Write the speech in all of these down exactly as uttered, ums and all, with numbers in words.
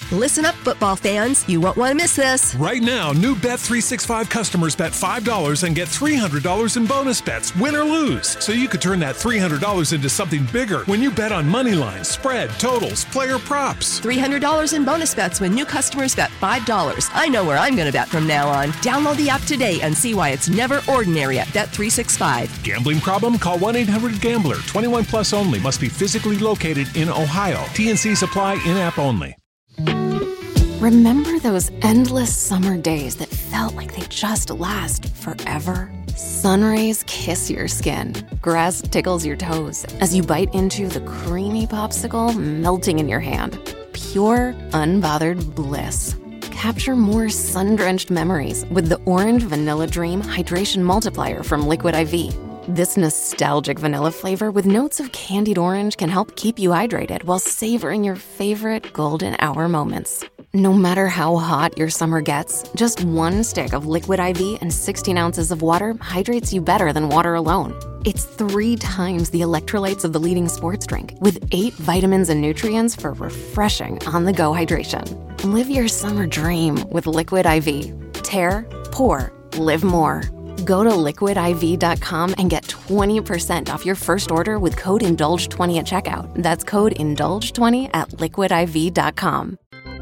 Listen up, football fans. You won't want to miss this. Right now, new Bet three sixty-five customers bet five dollars and get three hundred dollars in bonus bets, win or lose. So you could turn that three hundred dollars into something bigger when you bet on money lines, spread, totals, player props. three hundred dollars in bonus bets when new customers bet five dollars. I know where I'm going to bet from now on. Download the app today and see why it's never ordinary at Bet three sixty-five. Gambling problem? Call one eight hundred gambler. twenty-one plus only. Must be physically located in Ohio. T N C supply in-app only. Remember those endless summer days that felt like they just last forever? Sun rays kiss your skin. Grass tickles your toes as you bite into the creamy popsicle melting in your hand. Pure, unbothered bliss. Capture more sun-drenched memories with the Orange Vanilla Dream Hydration Multiplier from Liquid I V. This nostalgic vanilla flavor with notes of candied orange can help keep you hydrated while savoring your favorite golden hour moments. No matter how hot your summer gets, just one stick of Liquid I V and sixteen ounces of water hydrates you better than water alone. It's three times the electrolytes of the leading sports drink, with eight vitamins and nutrients for refreshing on-the-go hydration. Live your summer dream with Liquid I V. Tear, pour, live more. Go to liquid I V dot com and get twenty percent off your first order with code indulge twenty at checkout. That's code indulge twenty at liquid I V dot com.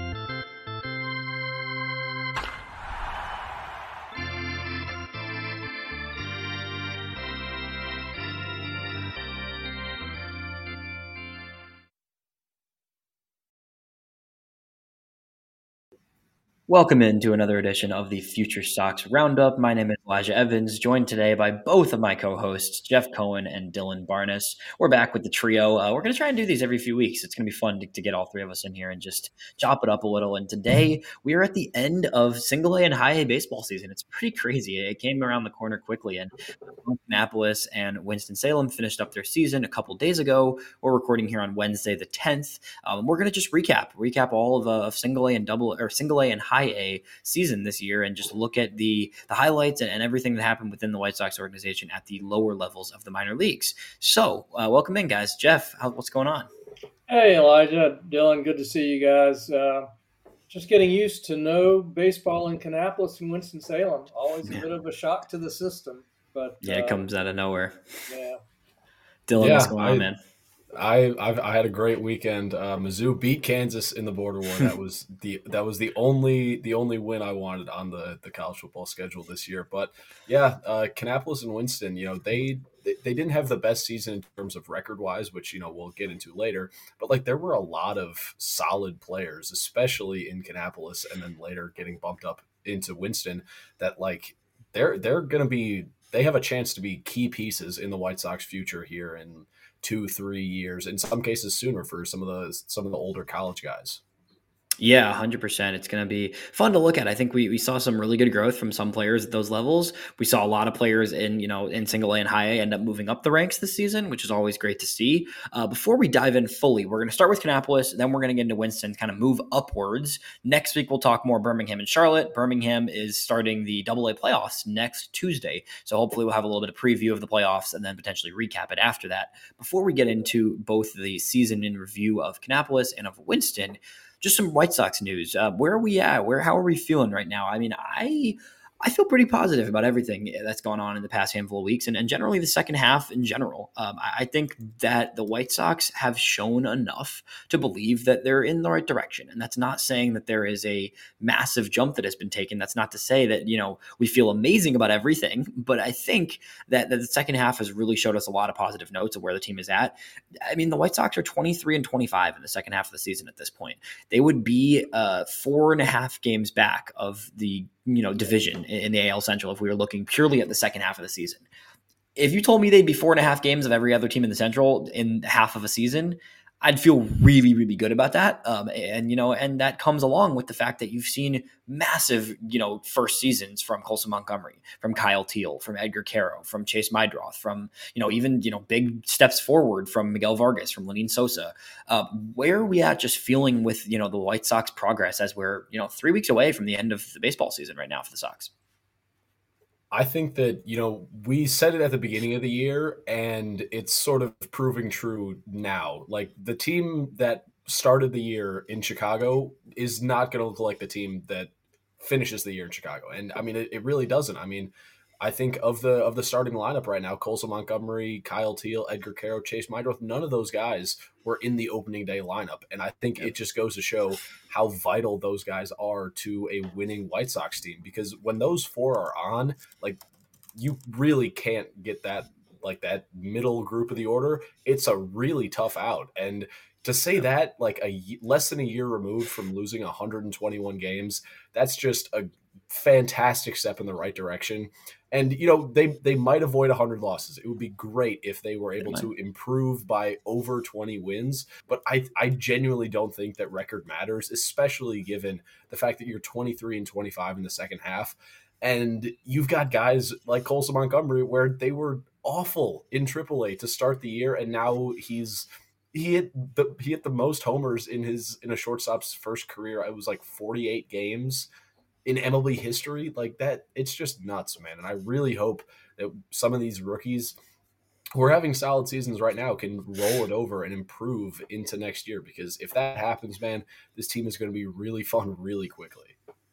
Welcome into another edition of the Future Sox Roundup. My name is Elijah Evans, joined today by both of my co-hosts, Jeff Cohen and Dylan Barnes. We're back with the trio. Uh, we're going to try and do these every few weeks. It's going to be fun to, to get all three of us in here and just chop it up a little. And today we are at the end of single A and high A baseball season. It's pretty crazy. It came around the corner quickly, and Annapolis and Winston-Salem finished up their season a couple days ago. We're recording here on Wednesday the tenth. Um, we're going to just recap, recap all of, uh, of single A and double or single A and high A season this year and just look at the the highlights and, and everything that happened within the White Sox organization at the lower levels of the minor leagues. So uh, welcome in, guys. Jeff, how, what's going on? Hey, Elijah, Dylan, good to see you guys. Uh, just getting used to no baseball in Kannapolis and Winston-Salem. Always a yeah. bit of a shock to the system. But Yeah, uh, it comes out of nowhere. Yeah. Dylan, yeah, what's going I, on, man? I I've, I had a great weekend. Uh, Mizzou beat Kansas in the Border War. That was the that was the only the only win I wanted on the, the college football schedule this year. But yeah, uh, Kannapolis and Winston, you know, they, they they didn't have the best season in terms of record wise, which you know we'll get into later. But like there were a lot of solid players, especially in Kannapolis, and then later getting bumped up into Winston. That like they're they're gonna be they have a chance to be key pieces in the White Sox future here in two, three years, in some cases sooner for some of the some of the older college guys. Yeah, one hundred percent. It's going to be fun to look at. I think we, we saw some really good growth from some players at those levels. We saw a lot of players in, you know, in single A and high A end up moving up the ranks this season, which is always great to see. Uh, before we dive in fully, we're going to start with Kannapolis, then we're going to get into Winston, kind of move upwards. Next week, we'll talk more Birmingham and Charlotte. Birmingham is starting the double A playoffs next Tuesday. So hopefully we'll have a little bit of preview of the playoffs and then potentially recap it after that. Before we get into both the season in review of Kannapolis and of Winston, just some White Sox news. Uh, where are we at? Where, how are we feeling right now? I mean, I I feel pretty positive about everything that's gone on in the past handful of weeks and, and generally the second half in general. Um, I, I think that the White Sox have shown enough to believe that they're in the right direction. And that's not saying that there is a massive jump that has been taken. That's not to say that, you know, we feel amazing about everything, but I think that, that the second half has really showed us a lot of positive notes of where the team is at. I mean, the White Sox are twenty-three and twenty-five in the second half of the season at this point. They would be uh, four and a half games back of the you know, division in the A L Central if we were looking purely at the second half of the season. If you told me they'd be four and a half games of every other team in the Central in half of a season, I'd feel really, really good about that. Um, and, you know, and that comes along with the fact that you've seen massive, you know, first seasons from Colson Montgomery, from Kyle Teal, from Edgar Caro, from Chase Mydroth, from, you know, even, you know, big steps forward from Miguel Vargas, from Lenyn Sosa. Uh, where are we at just feeling with, you know, the White Sox progress as we're, you know, three weeks away from the end of the baseball season right now for the Sox? I think that, you know, we said it at the beginning of the year and it's sort of proving true now. Like the team that started the year in Chicago is not going to look like the team that finishes the year in Chicago. And I mean, it, it really doesn't. I mean, I think of the of the starting lineup right now, Colson Montgomery, Kyle Teal, Edgar Caro, Chase Meidroth, none of those guys were in the opening day lineup. And I think it just goes to show how vital those guys are to a winning White Sox team, because when those four are on, like, you really can't get that, like that middle group of the order. It's a really tough out. And to say that, like a less than a year removed from losing one hundred twenty-one games, that's just a fantastic step in the right direction. And, you know, they, they might avoid one hundred losses. It would be great if they were able to improve by over twenty wins. But I, I genuinely don't think that record matters, especially given the fact that you're twenty-three and twenty-five in the second half. And you've got guys like Colson Montgomery where they were awful in triple A to start the year, and now he's he hit the he hit the most homers in his in a shortstop's first career. It was like forty-eight games in M L B history. Like that, it's just nuts, man. And I really hope that some of these rookies who are having solid seasons right now can roll it over and improve into next year, because if that happens, man, this team is going to be really fun really quickly.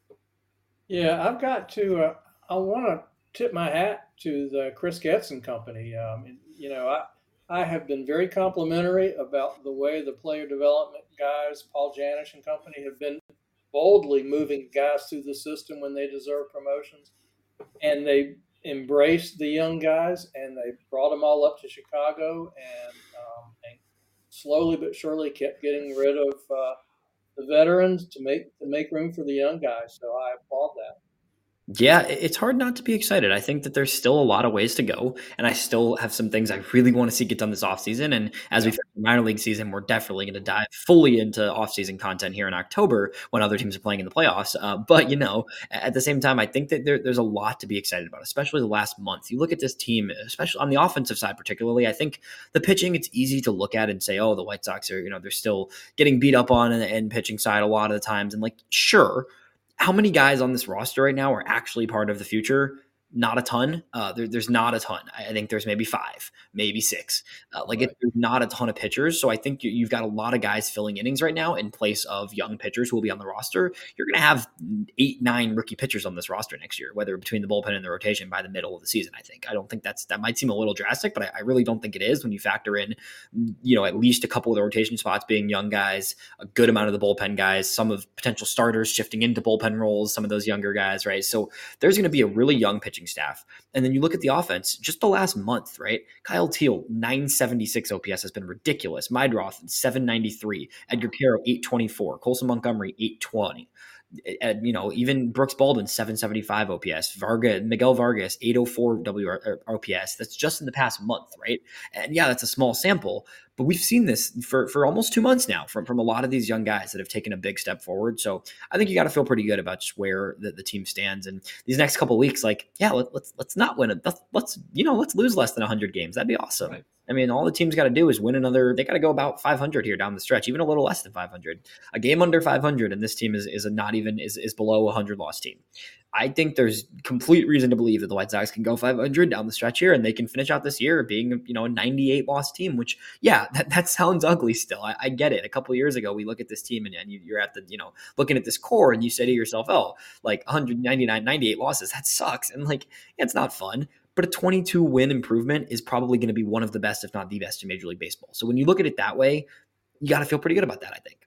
Yeah, I've got to uh, I want to tip my hat to the Chris Getson company. Um, you know, I I have been very complimentary about the way the player development guys, Paul Janish and company, have been boldly moving guys through the system when they deserve promotions. And they embraced the young guys, and they brought them all up to Chicago, and, um, and slowly but surely kept getting rid of uh, the veterans to make to make room for the young guys. So I applaud that. Yeah, it's hard not to be excited. I think that there's still a lot of ways to go, and I still have some things I really want to see get done this offseason. And as we finish the minor league season, we're definitely going to dive fully into offseason content here in October when other teams are playing in the playoffs. Uh, but, you know, at the same time, I think that there, there's a lot to be excited about, especially the last month. You look at this team, especially on the offensive side particularly, I think the pitching, it's easy to look at and say, oh, the White Sox are, you know, they're still getting beat up on in the in pitching side a lot of the times. And like, sure, how many guys on this roster right now are actually part of the future? Not a ton. Uh, there, there's not a ton. I think there's maybe five, maybe six. Uh, like right. it, there's not a ton of pitchers. So I think you, you've got a lot of guys filling innings right now in place of young pitchers who will be on the roster. You're going to have eight, nine rookie pitchers on this roster next year, whether between the bullpen and the rotation by the middle of the season. I think. I don't think that's that might seem a little drastic, but I, I really don't think it is when you factor in, you know, at least a couple of the rotation spots being young guys, a good amount of the bullpen guys, some of potential starters shifting into bullpen roles, some of those younger guys, right? So there's going to be a really young pitching staff. And then you look at the offense, just the last month, right? Kyle Teal, nine seventy-six O P S has been ridiculous. Meidroth, seven ninety-three. Edgar Caro, eight twenty-four. Colson Montgomery, eight twenty. And, you know, even Brooks Baldwin, seven seventy-five O P S. Vargas, Miguel Vargas, eight oh four W R, O P S. That's just in the past month, right? And yeah, that's a small sample, but we've seen this for, for almost two months now from, from a lot of these young guys that have taken a big step forward. So I think you got to feel pretty good about just where the, the team stands. And these next couple of weeks, like, yeah, let, let's let's not win it. Let's, let's, you know, let's lose less than one hundred games. That'd be awesome. Right. I mean, all the team's got to do is win another. They got to go about five hundred here down the stretch, even a little less than five hundred. A game under five hundred, and this team is is a not even is is below a one hundred loss team. I think there's complete reason to believe that the White Sox can go five hundred down the stretch here, and they can finish out this year being, you know, a ninety-eight loss team. Which, yeah, that, that sounds ugly. Still, I, I get it. A couple of years ago, we look at this team, and, and you, you're at the, you know, looking at this core, and you say to yourself, oh, like one ninety-nine, ninety-eight losses, that sucks, and like yeah, it's not fun. But a twenty-two win improvement is probably going to be one of the best, if not the best, in Major League Baseball. So when you look at it that way, you got to feel pretty good about that, I think.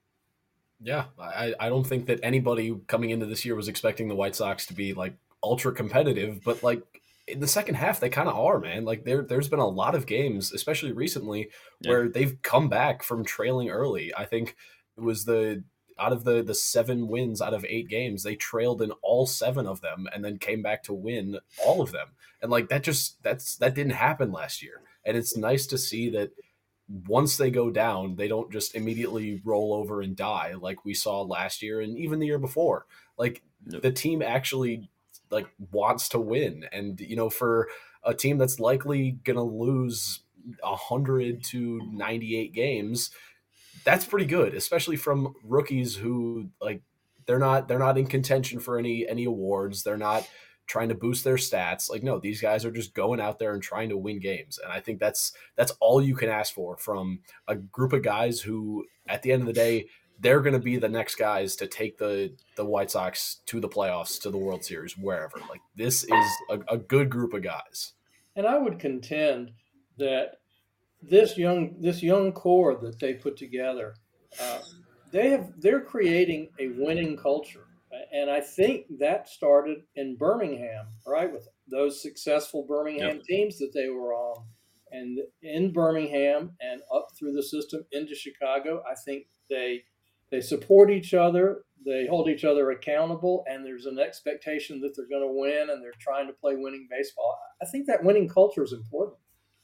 Yeah, I, I don't think that anybody coming into this year was expecting the White Sox to be like ultra competitive, but like in the second half, they kind of are, man. Like there, there's been a lot of games, especially recently, yeah. where they've come back from trailing early. I think it was the out of the the seven wins out of eight games, they trailed in all seven of them and then came back to win all of them. And like that just that's that didn't happen last year. And it's nice to see that once they go down, they don't just immediately roll over and die like we saw last year and even the year before. Like no. the team actually like wants to win. And, you know, for a team that's likely going to lose one hundred to ninety-eight games, that's pretty good, especially from rookies who like they're not they're not in contention for any any awards. They're not trying to boost their stats. Like, no, these guys are just going out there and trying to win games. And I think that's that's all you can ask for from a group of guys who, at the end of the day, they're going to be the next guys to take the the White Sox to the playoffs, to the World Series, wherever. Like, this is a, a good group of guys. And I would contend that this young this young core that they put together, uh, they have they're creating a winning culture. And I think that started in Birmingham, right, with those successful Birmingham yep. teams that they were on. And in Birmingham and up through the system into Chicago, I think they they support each other, they hold each other accountable, and there's an expectation that they're going to win, and they're trying to play winning baseball. I think that winning culture is important.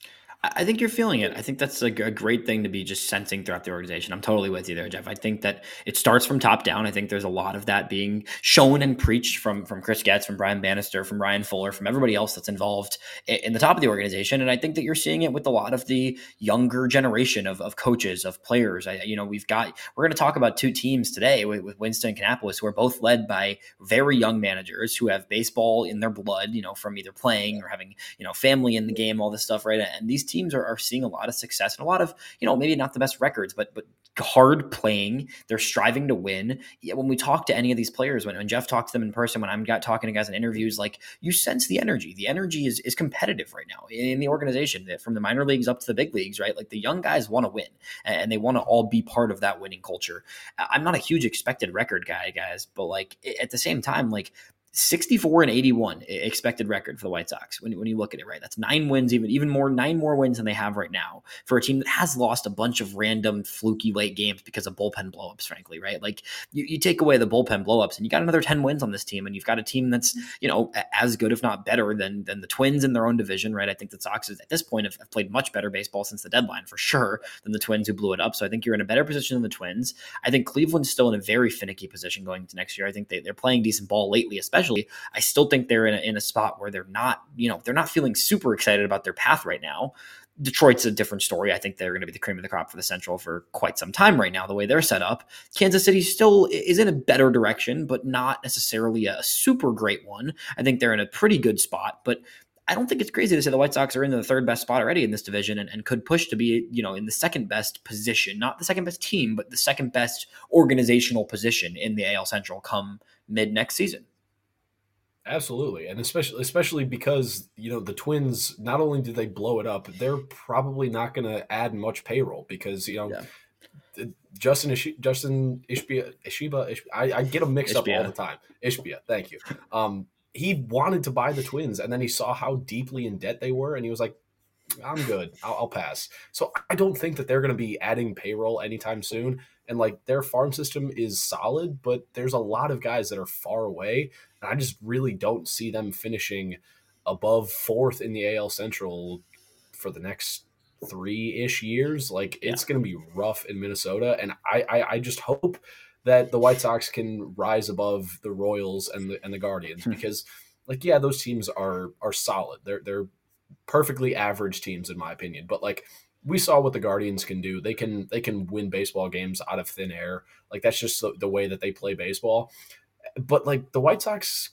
I think you're feeling it. I think that's a, a great thing to be just sensing throughout the organization. I'm totally with you there, Jeff. I think that it starts from top down. I think there's a lot of that being shown and preached from, from Chris Getz, from Brian Bannister, from Ryan Fuller, from everybody else that's involved in, in the top of the organization. And I think that you're seeing it with a lot of the younger generation of, of coaches, of players. I, you know, we've got, we're going to talk about two teams today with, with Winston and Kannapolis, who are both led by very young managers who have baseball in their blood, you know, from either playing or having, you know, family in the game, all this stuff, right? And these teams are, are seeing a lot of success and a lot of, you know, maybe not the best records, but but hard playing. They're striving to win. Yeah, when we talk to any of these players, when, when Jeff talks to them in person, when I'm got talking to guys in interviews, like, you sense the energy. The energy is is competitive right now in the organization, from the minor leagues up to the big leagues, right? Like, the young guys want to win, and they want to all be part of that winning culture. I'm not a huge expected record guy, guys, but like, at the same time, like, sixty-four and eighty-one expected record for the White Sox. When, when you look at it, right, that's nine wins, even even more, nine more wins than they have right now for a team that has lost a bunch of random fluky late games because of bullpen blowups, frankly, right? Like, you, you take away the bullpen blowups and you got another ten wins on this team, and you've got a team that's, you know, as good, if not better than, than the Twins in their own division, right? I think the Sox at this point have, have played much better baseball since the deadline, for sure, than the Twins who blew it up. So I think you're in a better position than the Twins. I think Cleveland's still in a very finicky position going into next year. I think they, they're playing decent ball lately, especially. I still think they're in a, in a spot where they're not, you know, they're not feeling super excited about their path right now. Detroit's a different story. I think they're going to be the cream of the crop for the Central for quite some time right now, the way they're set up. Kansas City still is in a better direction, but not necessarily a super great one. I think they're in a pretty good spot, but I don't think it's crazy to say the White Sox are in the third best spot already in this division, and, and could push to be, you know, in the second best position, not the second best team, but the second best organizational position in the A L Central come mid next season. Absolutely. And especially especially because, you know, the Twins, not only did they blow it up, they're probably not going to add much payroll because, you know, yeah. Justin Ishi, Justin Ishbia, Ishiba, Ishbia, I, I get them mixed Ishbia. up all the time. Ishbia, thank you. Um, he wanted to buy the Twins, and then he saw how deeply in debt they were, and he was like, I'm good. I'll, I'll pass. So I don't think that they're going to be adding payroll anytime soon. And like, their farm system is solid, but there's a lot of guys that are far away. And I just really don't see them finishing above fourth in the A L Central for the next three-ish years. Like, it's yeah. going to be rough in Minnesota. And I, I, I just hope that the White Sox can rise above the Royals and the and the Guardians hmm. because, like, yeah, those teams are are solid. They're they're perfectly average teams in my opinion. But like, we saw what the Guardians can do. They can they can win baseball games out of thin air. Like, that's just the, the way that they play baseball. But like, the White Sox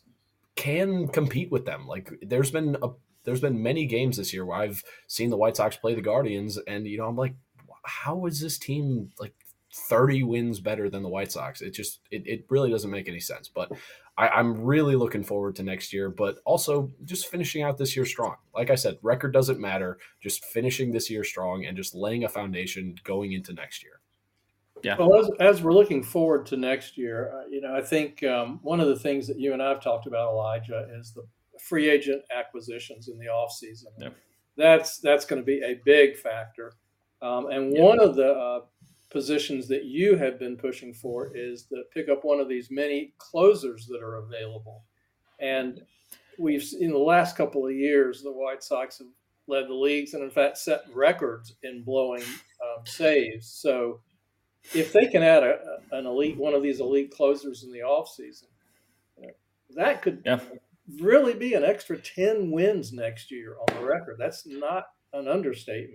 can compete with them. Like, there's been a there's been many games this year where I've seen the White Sox play the Guardians, and you know, I'm like, how is this team like thirty wins better than the White Sox? It just it, it really doesn't make any sense. But I, I'm really looking forward to next year, but also just finishing out this year strong. Like I said, record doesn't matter. Just finishing this year strong and just laying a foundation going into next year. Yeah. Well, as, as we're looking forward to next year, uh, you know, I think um, one of the things that you and I have talked about, Elijah, is the free agent acquisitions in the offseason. Yeah. That's that's going to be a big factor. Um, and yeah. one of the uh, positions that you have been pushing for is to pick up one of these many closers that are available. And we've in the last couple of years, the White Sox have led the leagues and in fact set records in blowing um, saves. So if they can add a, an elite, one of these elite closers in the offseason, that could yeah. really be an extra ten wins next year on the record. That's not an understatement.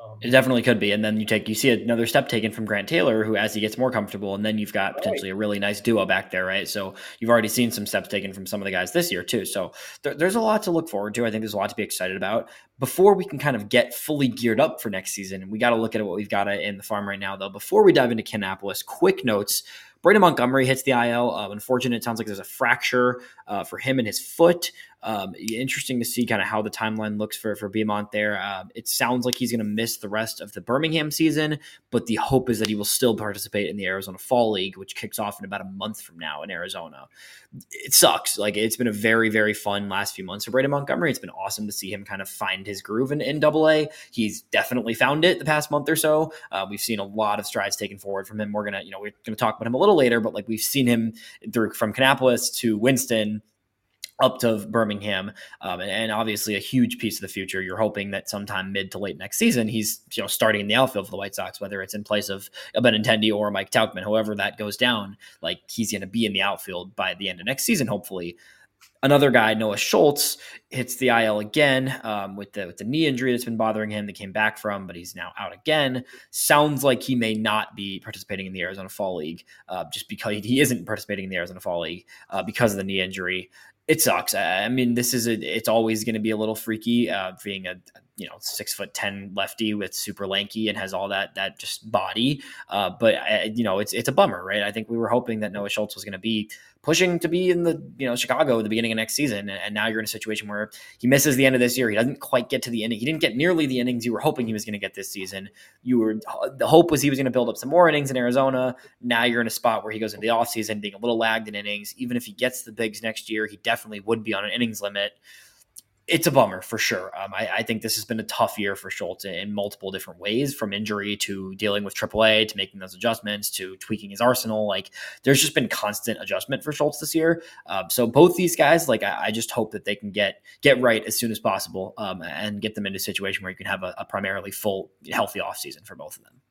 Um, It definitely could be. And then you take you see another step taken from Grant Taylor, who as he gets more comfortable, and then you've got potentially a really nice duo back there, right? So you've already seen some steps taken from some of the guys this year too. So there, there's a lot to look forward to. I think there's a lot to be excited about. Before we can kind of get fully geared up for next season, we got to look at what we've got in the farm right now, though. Before we dive into Kannapolis, quick notes. Braden Montgomery hits the I L. Uh, unfortunate. It sounds like there's a fracture uh, for him in his foot. Um, interesting to see kind of how the timeline looks for, for Beaumont there. Uh, it sounds like he's going to miss the rest of the Birmingham season, but the hope is that he will still participate in the Arizona Fall League, which kicks off in about a month from now in Arizona. It sucks. Like, it's been a very, very fun last few months for Braden Montgomery. It's been awesome to see him kind of find his groove in, in Double A. He's definitely found it the past month or so. Uh, we've seen a lot of strides taken forward from him. We're going to, you know, we're going to talk about him a little later, but like we've seen him through from Kannapolis to Winston, up to Birmingham, um, and, and obviously a huge piece of the future. You're hoping that sometime mid to late next season, he's you know starting in the outfield for the White Sox, whether it's in place of a Benintendi or Mike Tauchman, however that goes down. Like, he's going to be in the outfield by the end of next season, hopefully. Another guy, Noah Schultz, hits the I L again um, with the with the knee injury that's been bothering him. That came back from, but he's now out again. Sounds like he may not be participating in the Arizona Fall League, uh, just because he isn't participating in the Arizona Fall League uh, because of the knee injury. It sucks. I mean, this is a, it's always going to be a little freaky, uh, being a, you know, six foot ten lefty with super lanky and has all that, that just body. Uh, but I, you know, it's, it's a bummer, right? I think we were hoping that Noah Schultz was going to be pushing to be in the, you know, Chicago at the beginning of next season. And, and now you're in a situation where he misses the end of this year. He doesn't quite get to the inning. He didn't get nearly the innings you were hoping he was going to get this season. You were, the hope was he was going to build up some more innings in Arizona. Now you're in a spot where he goes into the offseason being a little lagged in innings. Even if he gets the bigs next year, he definitely would be on an innings limit. It's a bummer for sure. Um, I, I think this has been a tough year for Schultz in multiple different ways, from injury to dealing with triple A to making those adjustments to tweaking his arsenal. Like, there's just been constant adjustment for Schultz this year. Um, so both these guys, like, I, I just hope that they can get get right as soon as possible um, and get them into a situation where you can have a, a primarily full, healthy offseason for both of them.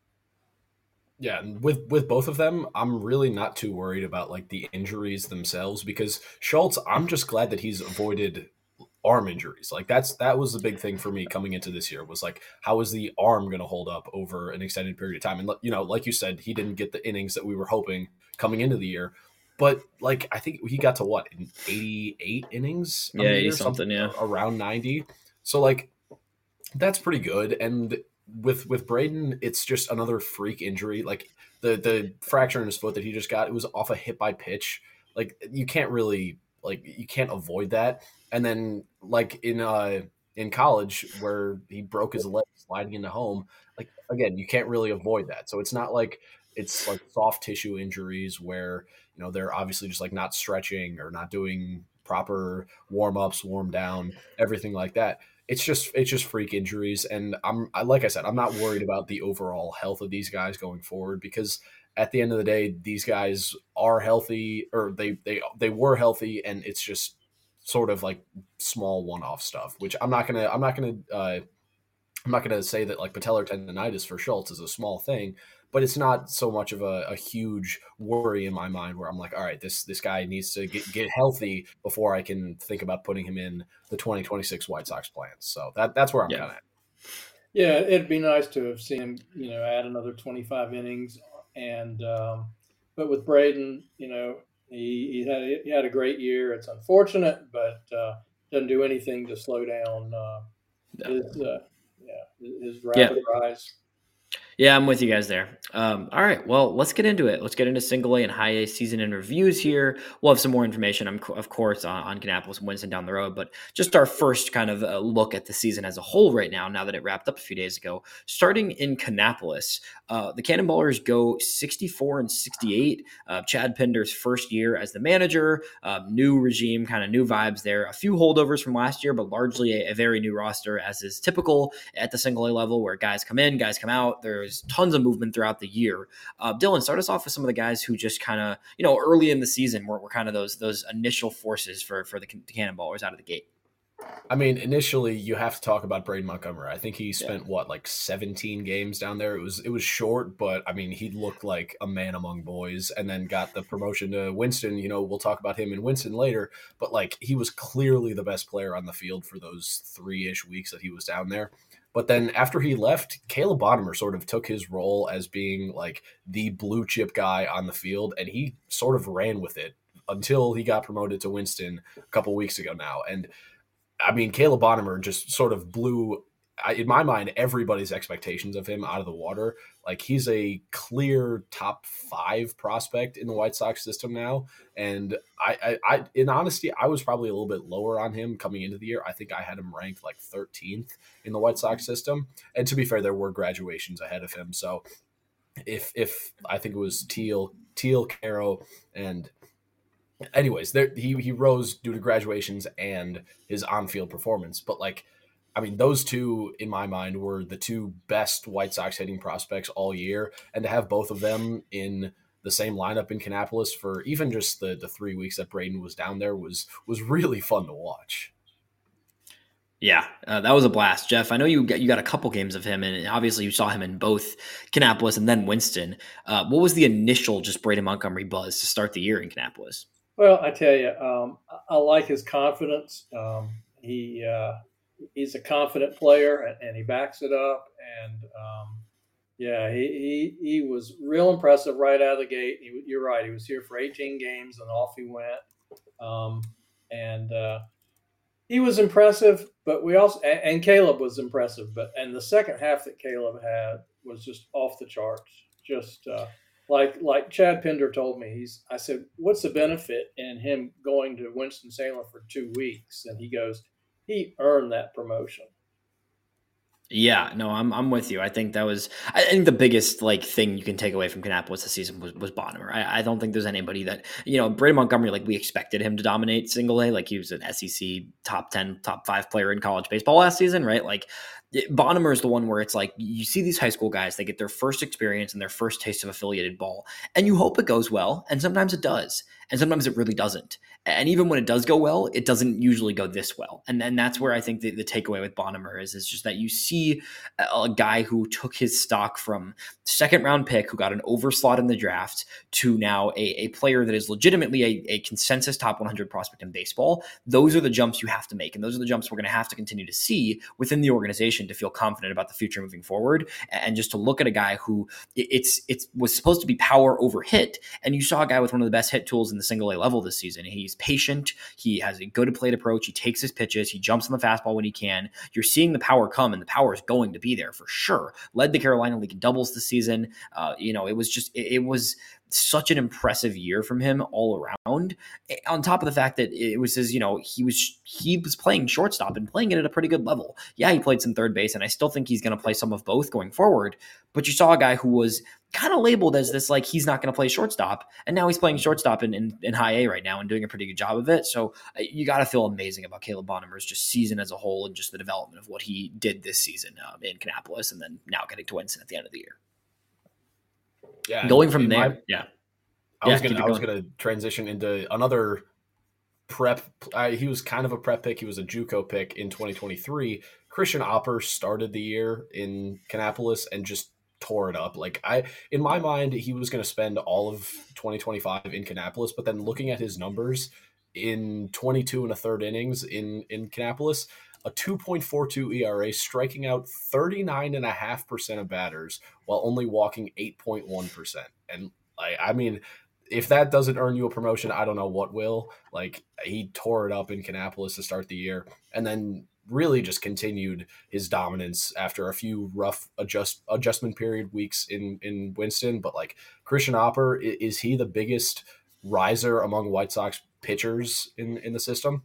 Yeah, and with with both of them, I'm really not too worried about like the injuries themselves, because Schultz, I'm just glad that he's avoided arm injuries. Like, that's that was the big thing for me coming into this year, was like, how is the arm going to hold up over an extended period of time? And you know, like you said, he didn't get the innings that we were hoping coming into the year, but like, I think he got to what, in eighty-eight innings? Yeah, eighty something, something, yeah, around ninety. So like, that's pretty good. And with with Braden, it's just another freak injury. Like, the the fracture in his foot that he just got, it was off a hit by pitch. Like, you can't really like you can't avoid that. And then like in uh in college, where he broke his leg sliding into home, like, again, you can't really avoid that. So it's not like it's like soft tissue injuries where, you know, they're obviously just like not stretching or not doing proper warm ups, warm down, everything like that. It's just it's just freak injuries, and I'm I, like I said, I'm not worried about the overall health of these guys going forward, because at the end of the day, these guys are healthy, or they they they were healthy, and it's just sort of like small one-off stuff, which I'm not gonna I'm not gonna uh, I'm not gonna say that like patellar tendonitis for Schultz is a small thing, but it's not so much of a, a huge worry in my mind where I'm like, all right, this this guy needs to get, get healthy before I can think about putting him in the twenty twenty-six White Sox plans. So that that's where I'm yeah. kind of at. Yeah, it'd be nice to have seen him, you know, add another twenty-five innings, and um, but with Braden, you know, he, he had he had a great year. It's unfortunate, but uh, doesn't do anything to slow down uh, no. his uh, yeah his rapid yeah. rise. Yeah, I'm with you guys there. Um, all right, well, let's get into it. Let's get into single A and high A season in reviews here. We'll have some more information, of course, on, on Kannapolis and Winston down the road, but just our first kind of uh, look at the season as a whole right now, now that it wrapped up a few days ago. Starting in Kannapolis, uh, the Cannonballers go sixty-four and sixty-eight. Uh, Chad Pinder's first year as the manager, uh, new regime, kind of new vibes there. A few holdovers from last year, but largely a, a very new roster, as is typical at the single A level, where guys come in, guys come out. There's tons of movement throughout the year. Uh, Dylan, start us off with some of the guys who just kind of, you know, early in the season were, were kind of those those initial forces for, for the, the Cannonballers out of the gate. I mean, initially you have to talk about Braden Montgomery. I think he spent yeah. what, like seventeen games down there. It was it was short, but I mean, he looked like a man among boys, and then got the promotion to Winston. You know, we'll talk about him in Winston later, but like, he was clearly the best player on the field for those three-ish weeks that he was down there. But then after he left, Caleb Bonner sort of took his role as being like the blue chip guy on the field, and he sort of ran with it until he got promoted to Winston a couple weeks ago now. And I mean, Caleb Bonner just sort of blew, in my mind, everybody's expectations of him out of the water. Like, he's a clear top five prospect in the White Sox system now. And I, I, I, in honesty, I was probably a little bit lower on him coming into the year. I think I had him ranked like thirteenth in the White Sox system. And to be fair, there were graduations ahead of him. So if, if I think it was Teal, Teal, Caro, and anyways, there he, he rose due to graduations and his on-field performance. But like, I mean, those two, in my mind, were the two best White Sox hitting prospects all year. And to have both of them in the same lineup in Kannapolis for even just the, the three weeks that Braden was down there was was really fun to watch. Yeah, uh, that was a blast, Jeff. I know you got, you got a couple games of him, and obviously you saw him in both Kannapolis and then Winston. Uh, what was the initial just Braden Montgomery buzz to start the year in Kannapolis? Well, I tell you, um, I like his confidence. Um, he uh, he's a confident player, and, and he backs it up. And um, yeah, he, he he was real impressive right out of the gate. He, you're right; he was here for eighteen games, and off he went. Um, and uh, he was impressive, but we also and, and Caleb was impressive. But and the second half that Caleb had was just off the charts. Just uh, Like like Chad Pender told me, he's. I said, "What's the benefit in him going to Winston-Salem for two weeks?" And he goes, "He earned that promotion." Yeah, no, I'm I'm with you. I think that was I think the biggest like thing you can take away from Kannapolis this season was, was Bonner. I, I don't think there's anybody that, you know, Braden Montgomery, like we expected him to dominate single A, like he was an S E C top ten, top five player in college baseball last season, right? Like Bonner is the one where it's like you see these high school guys, they get their first experience and their first taste of affiliated ball, and you hope it goes well, and sometimes it does, and sometimes it really doesn't. And even when it does go well, it doesn't usually go this well. And then that's where I think the, the takeaway with Bonner is, is just that you see a, a guy who took his stock from second round pick, who got an overslot in the draft, to now a, a player that is legitimately a, a consensus top one hundred prospect in baseball. Those are the jumps you have to make. And those are the jumps we're going to have to continue to see within the organization to feel confident about the future moving forward. And just to look at a guy who it's, it's was supposed to be power over hit. And you saw a guy with one of the best hit tools in the single A level this season. He's patient. He has a good plate approach. He takes his pitches. He jumps on the fastball when he can. You're seeing the power come, and the power is going to be there for sure. Led the Carolina League in doubles this season. Uh, you know, it was just, it, it was such an impressive year from him all around. On top of the fact that it was his, you know, he was, he was playing shortstop and playing it at a pretty good level. Yeah, he played some third base, and I still think he's going to play some of both going forward. But you saw a guy who was kind of labeled as this, like, he's not going to play shortstop. And now he's playing shortstop in, in, in high A right now and doing a pretty good job of it. So uh, you got to feel amazing about Caleb Bonner's just season as a whole, and just the development of what he did this season um, in Kannapolis, and then now getting to Winston at the end of the year. Yeah, going from there, my, yeah. I yeah, was gonna I was gonna transition into another prep. Uh, he was kind of a prep pick. He was a JUCO pick in twenty twenty-three. Christian Opper started the year in Kannapolis and just tore it up. Like I, in my mind, he was going to spend all of twenty twenty-five in Kannapolis, but then looking at his numbers in twenty-two and a third innings in in Kannapolis, a two point four two E R A, striking out thirty-nine and a half percent of batters while only walking eight point one percent. And I, I mean, if that doesn't earn you a promotion, I don't know what will. Like, he tore it up in Kannapolis to start the year, and then really just continued his dominance after a few rough adjust adjustment period weeks in, in Winston. But like Christian Opper, is he the biggest riser among White Sox pitchers in, in the system?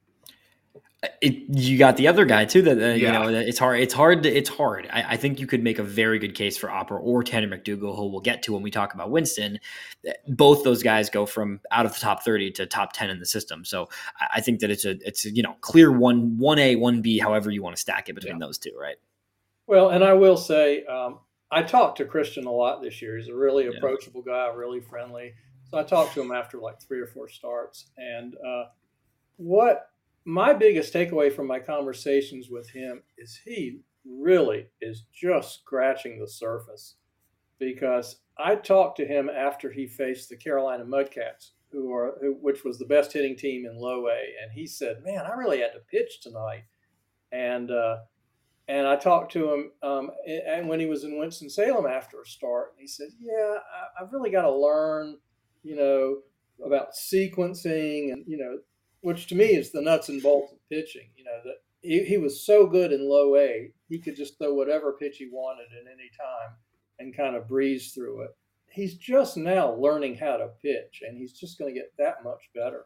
It, you got the other guy too. That uh, you Yeah. know, that it's hard. It's hard. To, it's hard. I, I think you could make a very good case for Opper or Tanner McDougal, who we'll get to when we talk about Winston. Both those guys go from out of the top thirty to top ten in the system. So I, I think that it's a it's a, you know, clear one one A one B, however you want to stack it between yeah. those two, right? Well, and I will say, um, I talked to Christian a lot this year. He's a really Yeah. approachable guy, really friendly. So I talked to him after like three or four starts, and uh, what. My biggest takeaway from my conversations with him is he really is just scratching the surface, because I talked to him after he faced the Carolina Mudcats, who are who, which was the best hitting team in low A, and he said, "Man, I really had to pitch tonight." And uh, And I talked to him, um, and when he was in Winston-Salem after a start, he said, "Yeah, I, I've really got to learn, you know, about sequencing, and you know, which to me is the nuts and bolts of pitching. You know, that he, he was so good in low A, he could just throw whatever pitch he wanted at any time and kind of breeze through it. He's just now learning how to pitch, and he's just going to get that much better."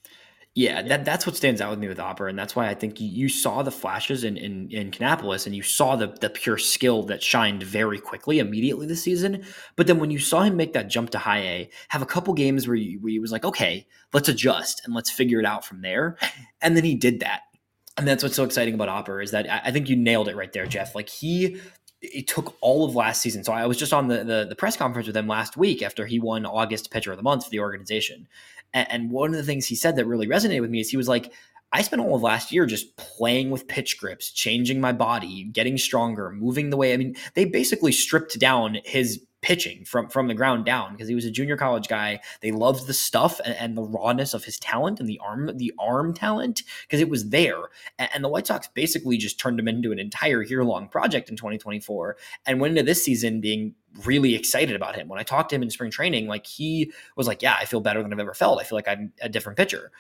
Yeah, that that's what stands out with me with Opper, and that's why I think you, you saw the flashes in, in in Kannapolis, and you saw the the pure skill that shined very quickly immediately this season. But then when you saw him make that jump to high A, have a couple games where, you, where he was like, okay, let's adjust and let's figure it out from there, and then he did that, and that's what's so exciting about Opper is that I, I think you nailed it right there, Jeff. Like he. It took all of last season. So I was just on the, the the press conference with him last week after he won August Pitcher of the Month for the organization. And, and one of the things he said that really resonated with me is he was like, I spent all of last year just playing with pitch grips, changing my body, getting stronger, moving the way. I mean, they basically stripped down his pitching from, from the ground down because he was a junior college guy. They loved the stuff and, and the rawness of his talent and the arm, the arm talent because it was there. And, and the White Sox basically just turned him into an entire year-long project in twenty twenty-four and went into this season being really excited about him. When I talked to him in spring training, like he was like, yeah, I feel better than I've ever felt. I feel like I'm a different pitcher.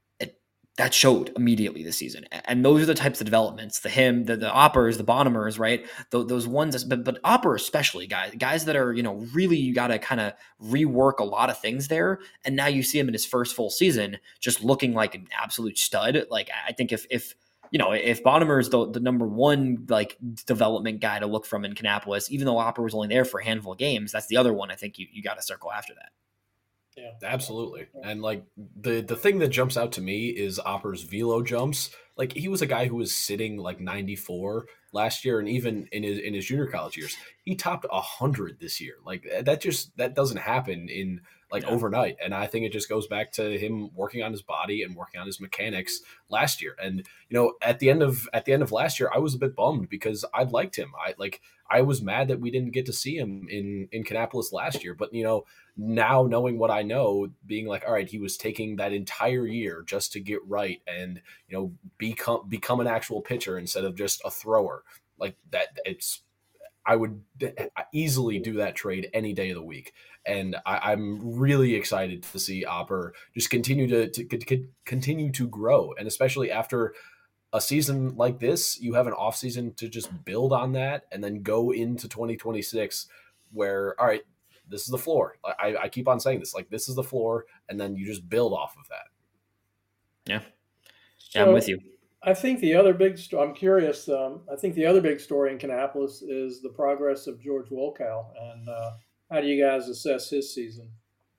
That showed immediately this season. And those are the types of developments, the him, the, the Oppers, the Bonnemers, right? Th- those ones, but, but Opper especially, guys, guys that are, you know, really, you got to kind of rework a lot of things there. And now you see him in his first full season, just looking like an absolute stud. Like, I think if, if, you know, if Bonnemer is the, the number one, like development guy to look from in Kannapolis, even though Opper was only there for a handful of games, that's the other one. I think you, you got to circle after that. Yeah, absolutely. And like the the thing that jumps out to me is Opper's velo jumps. Like he was a guy who was sitting like ninety-four last year, and even in his in his junior college years, he topped one hundred this year. Like that just that doesn't happen in like yeah. overnight. And I think it just goes back to him working on his body and working on his mechanics last year. And you know, at the end of at the end of last year, I was a bit bummed because I liked him. I like I was mad that we didn't get to see him in in Kannapolis last year. But you know, now knowing what I know, being like, all right, he was taking that entire year just to get right and, you know, become become an actual pitcher instead of just a thrower. Like that, it's I would easily do that trade any day of the week. And I, I'm really excited to see Opper just continue to, to, to continue to grow. And especially after a season like this, you have an off season to just build on that and then go into twenty twenty-six where, all right, this is the floor. I, I keep on saying this, like this is the floor. And then you just build off of that. Yeah. So, yeah I'm with you. I think the other big story, I'm curious, um, I think the other big story in Kannapolis is the progress of George Wolkow. And uh, how do you guys assess his season?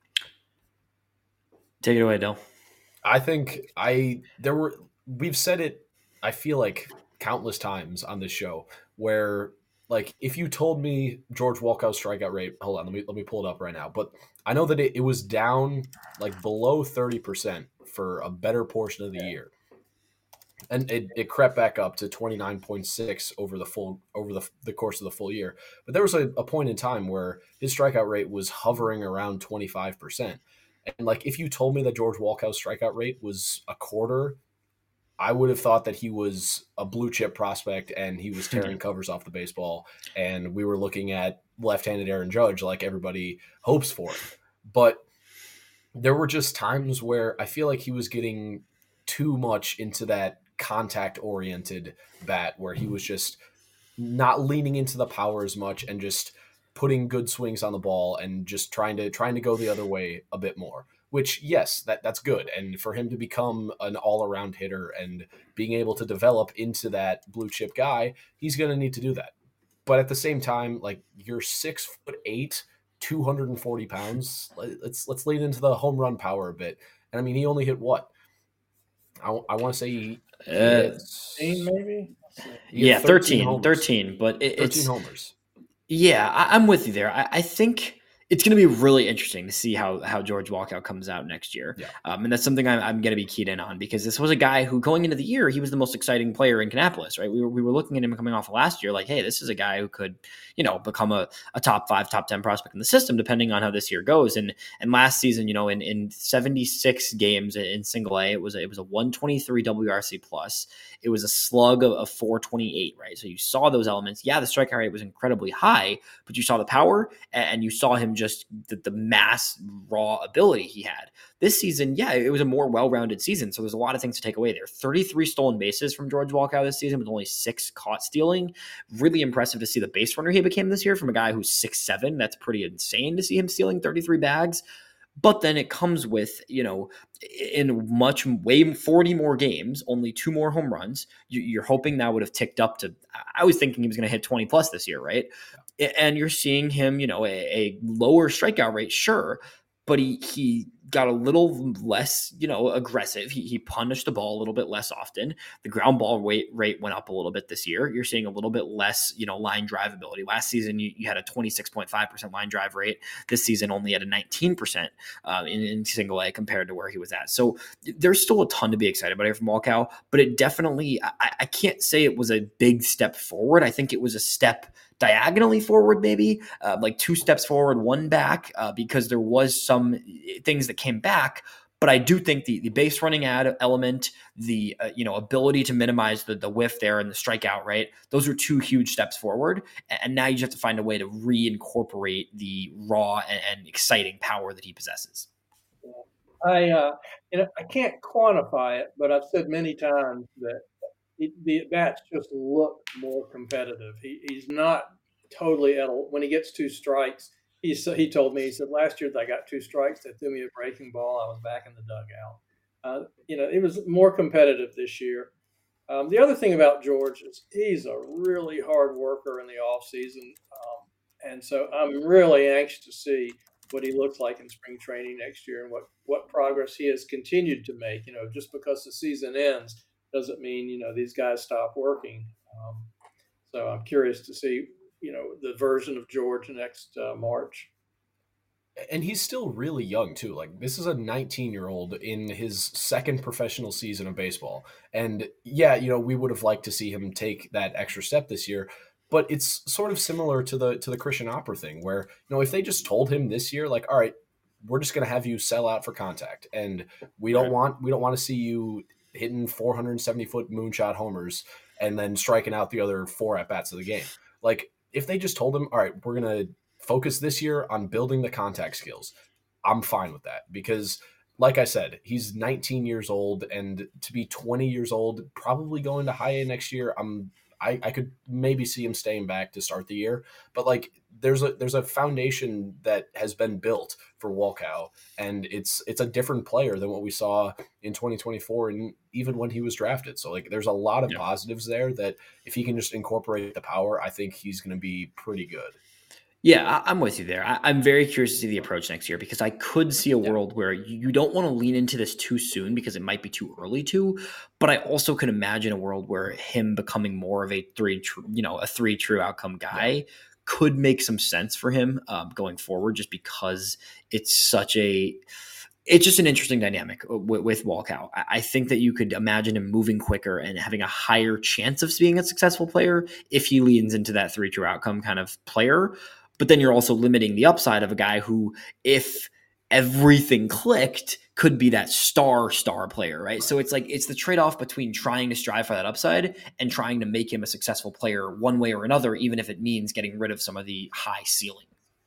Take it away, Del. I think I, there were, we've said it, I feel like countless times on this show where like if you told me George Wolkow's strikeout rate, hold on, let me, let me pull it up right now. But I know that it, it was down like below thirty percent for a better portion of the yeah. year. And it, it crept back up to twenty-nine point six over the full over the, the course of the full year. But there was a, a point in time where his strikeout rate was hovering around twenty-five percent. And like if you told me that George Wolkow's strikeout rate was a quarter, I would have thought that he was a blue chip prospect and he was tearing covers off the baseball. And we were looking at left-handed Aaron Judge like everybody hopes for. But there were just times where I feel like he was getting too much into that contact-oriented bat where he was just not leaning into the power as much and just putting good swings on the ball and just trying to trying to go the other way a bit more. Which, yes, that, that's good. And for him to become an all-around hitter and being able to develop into that blue-chip guy, he's going to need to do that. But at the same time, like, you're six foot eight, two hundred forty pounds. Let's let's lean into the home run power a bit. And, I mean, he only hit what? I, I want to say he, he uh, thirteen maybe? Yeah, thirteen, thirteen. But it, thirteen it's homers. Yeah, I, I'm with you there. I, I think It's going to be really interesting to see how how George Walkout comes out next year. Yeah. Um, and that's something I'm, I'm going to be keyed in on, because this was a guy who, going into the year, he was the most exciting player in Kannapolis, right? We were, we were looking at him coming off of last year like, hey, this is a guy who could, you know, become a, a top five, top ten prospect in the system, depending on how this year goes. And and last season, you know, in, in seventy-six games in single A, it was a, it was a one twenty-three W R C plus. It was a slug of, of four twenty-eight, right? So you saw those elements. Yeah, the strikeout rate was incredibly high, but you saw the power, and you saw him just the, the mass raw ability he had. This season, yeah, it was a more well-rounded season, so there's a lot of things to take away there. thirty-three stolen bases from George Walkout this season, with only six caught stealing. Really impressive to see the base runner he became this year from a guy who's six seven. That's pretty insane to see him stealing thirty-three bags. But then it comes with, you know, in much way forty more games, only two more home runs. You're hoping that would have ticked up to, I was thinking he was going to hit twenty plus this year, right? Yeah. And you're seeing him, you know, a, a lower strikeout rate, sure, but he he got a little less, you know, aggressive. He he punished the ball a little bit less often. The ground ball rate rate went up a little bit this year. You're seeing a little bit less, you know, line drive ability. Last season, you, you had a twenty-six point five percent line drive rate. This season, only at a nineteen percent uh, in, in single A compared to where he was at. So there's still a ton to be excited about here from Walkout, but it definitely, I, I can't say it was a big step forward. I think it was a step diagonally forward, maybe uh, like two steps forward, one back, uh, because there was some things that came back. But I do think the the base running ad element, the uh, you know ability to minimize the the whiff there and the strikeout, right? Those are two huge steps forward. And now you just have to find a way to reincorporate the raw and, and exciting power that he possesses. I uh, you know I can't quantify it, but I've said many times that He, the at-bats just look more competitive. He, he's not totally at a, when he gets two strikes. He he told me, he said, last year I got two strikes. They threw me a breaking ball. I was back in the dugout. Uh, you know, it was more competitive this year. Um, the other thing about George is he's a really hard worker in the off season, um, and so I'm really anxious to see what he looks like in spring training next year and what what progress he has continued to make. You know, just because the season ends doesn't mean, you know, these guys stop working. Um, so I'm curious to see, you know, the version of George next uh, March. And he's still really young, too. Like, this is a nineteen-year-old in his second professional season of baseball. And, yeah, you know, we would have liked to see him take that extra step this year. But it's sort of similar to the to the Christian Opera thing where, you know, if they just told him this year, like, all right, we're just going to have you sell out for contact. And we don't want we don't want to see you hitting four hundred seventy foot moonshot homers and then striking out the other four at bats of the game. Like, if they just told him, all right, we're going to focus this year on building the contact skills, I'm fine with that. Because like I said, he's nineteen years old, and to be twenty years old, probably going to high A next year, I'm, I, I could maybe see him staying back to start the year. But like, there's a there's a foundation that has been built for Walkout, and it's it's a different player than what we saw in twenty twenty-four and even when he was drafted. So like, there's a lot of yeah. positives there that if he can just incorporate the power, I think he's going to be pretty good. Yeah, I'm with you there. I'm very curious to see the approach next year, because I could see a world where you don't want to lean into this too soon because it might be too early to, but I also can imagine a world where him becoming more of a three, you know, a three true outcome guy yeah. could make some sense for him um, going forward, just because it's such a, it's just an interesting dynamic with, with Walkout. I think that you could imagine him moving quicker and having a higher chance of being a successful player if he leans into that three true outcome kind of player. But then you're also limiting the upside of a guy who, if everything clicked, could be that star, star player, right? So it's like, it's the trade-off between trying to strive for that upside and trying to make him a successful player one way or another, even if it means getting rid of some of the high ceiling.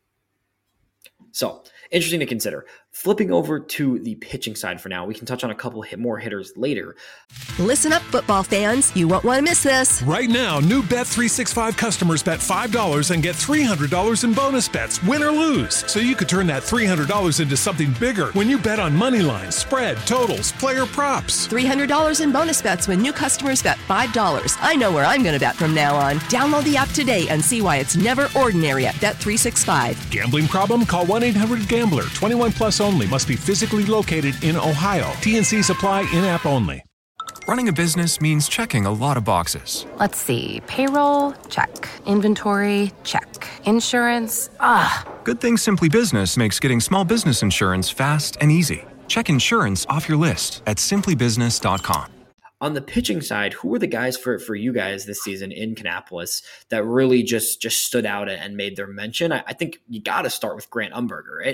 So interesting to consider. Flipping over to the pitching side for now, we can touch on a couple hit more hitters later. Listen up, football fans. You won't want to miss this. Right now, new Bet three sixty-five customers bet five dollars and get three hundred dollars in bonus bets, win or lose. So you could turn that three hundred dollars into something bigger when you bet on money lines, spread, totals, player props. three hundred dollars in bonus bets when new customers bet five dollars. I know where I'm going to bet from now on. Download the app today and see why it's never ordinary at Bet three sixty-five. Gambling problem? Call one eight hundred gambler. twenty-one plus only. Must be physically located in Ohio. T N C supply in-app only. Running a business means checking a lot of boxes. Let's see. Payroll? Check. Inventory? Check. Insurance? Ah. Good thing Simply Business makes getting small business insurance fast and easy. Check insurance off your list at simply business dot com. On the pitching side, who are the guys for, for you guys this season in Kannapolis that really just just stood out and made their mention? I, I think you got to start with Grant Umberger, right?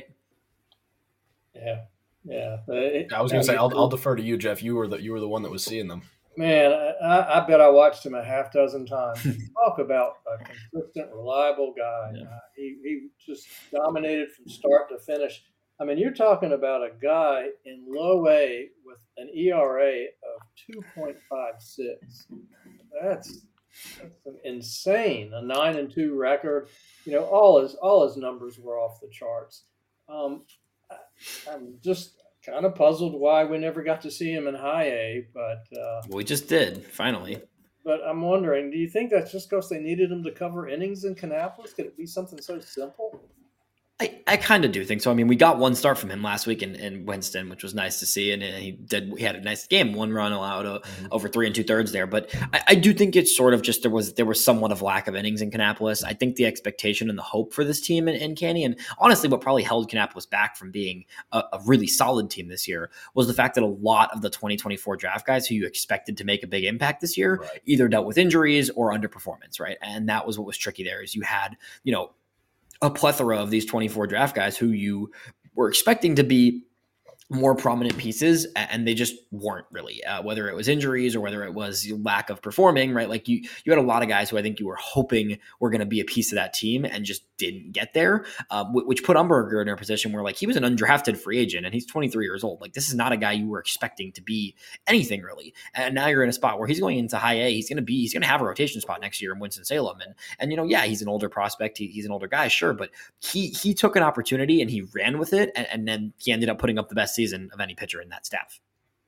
Yeah, yeah. It, I was going to say I'll, I'll defer to you, Jeff. You were the you were the one that was seeing them. Man, I, I bet I watched him a half dozen times. Talk about a consistent, reliable guy. Yeah. Uh, he he just dominated from start to finish. I mean, you're talking about a guy in low A with an E R A of two point five six. That's, that's insane. A nine and two record. You know, all his all his numbers were off the charts. Um, I, I'm just kind of puzzled why we never got to see him in high A, but uh, we just did finally. But I'm wondering, do you think that's just because they needed him to cover innings in Kannapolis? Could it be something so simple? I, I kind of do think so. I mean, we got one start from him last week in, in Winston, which was nice to see, and, and he did. He had a nice game, one run allowed uh, mm-hmm. over three and two thirds there. But I, I do think it's sort of just there was there was somewhat of lack of innings in Kannapolis. I think the expectation and the hope for this team in, in Canny, and honestly, what probably held Kannapolis back from being a, a really solid team this year was the fact that a lot of the twenty twenty-four draft guys who you expected to make a big impact this year right. either dealt with injuries or underperformance, right? And that was what was tricky there. Is you had you know. a plethora of these twenty-four draft guys who you were expecting to be more prominent pieces, and they just weren't really, uh, whether it was injuries or whether it was lack of performing, right? Like you, you had a lot of guys who I think you were hoping were going to be a piece of that team and just didn't get there, uh, which put Umberger in a position where like he was an undrafted free agent and he's twenty-three years old. Like this is not a guy you were expecting to be anything really. And now you're in a spot where he's going into high A. He's going to be, he's going to have a rotation spot next year in Winston-Salem. And, and, you know, yeah, he's an older prospect. He, he's an older guy, sure. But he, he took an opportunity and he ran with it. And, and then he ended up putting up the best season of any pitcher in that staff.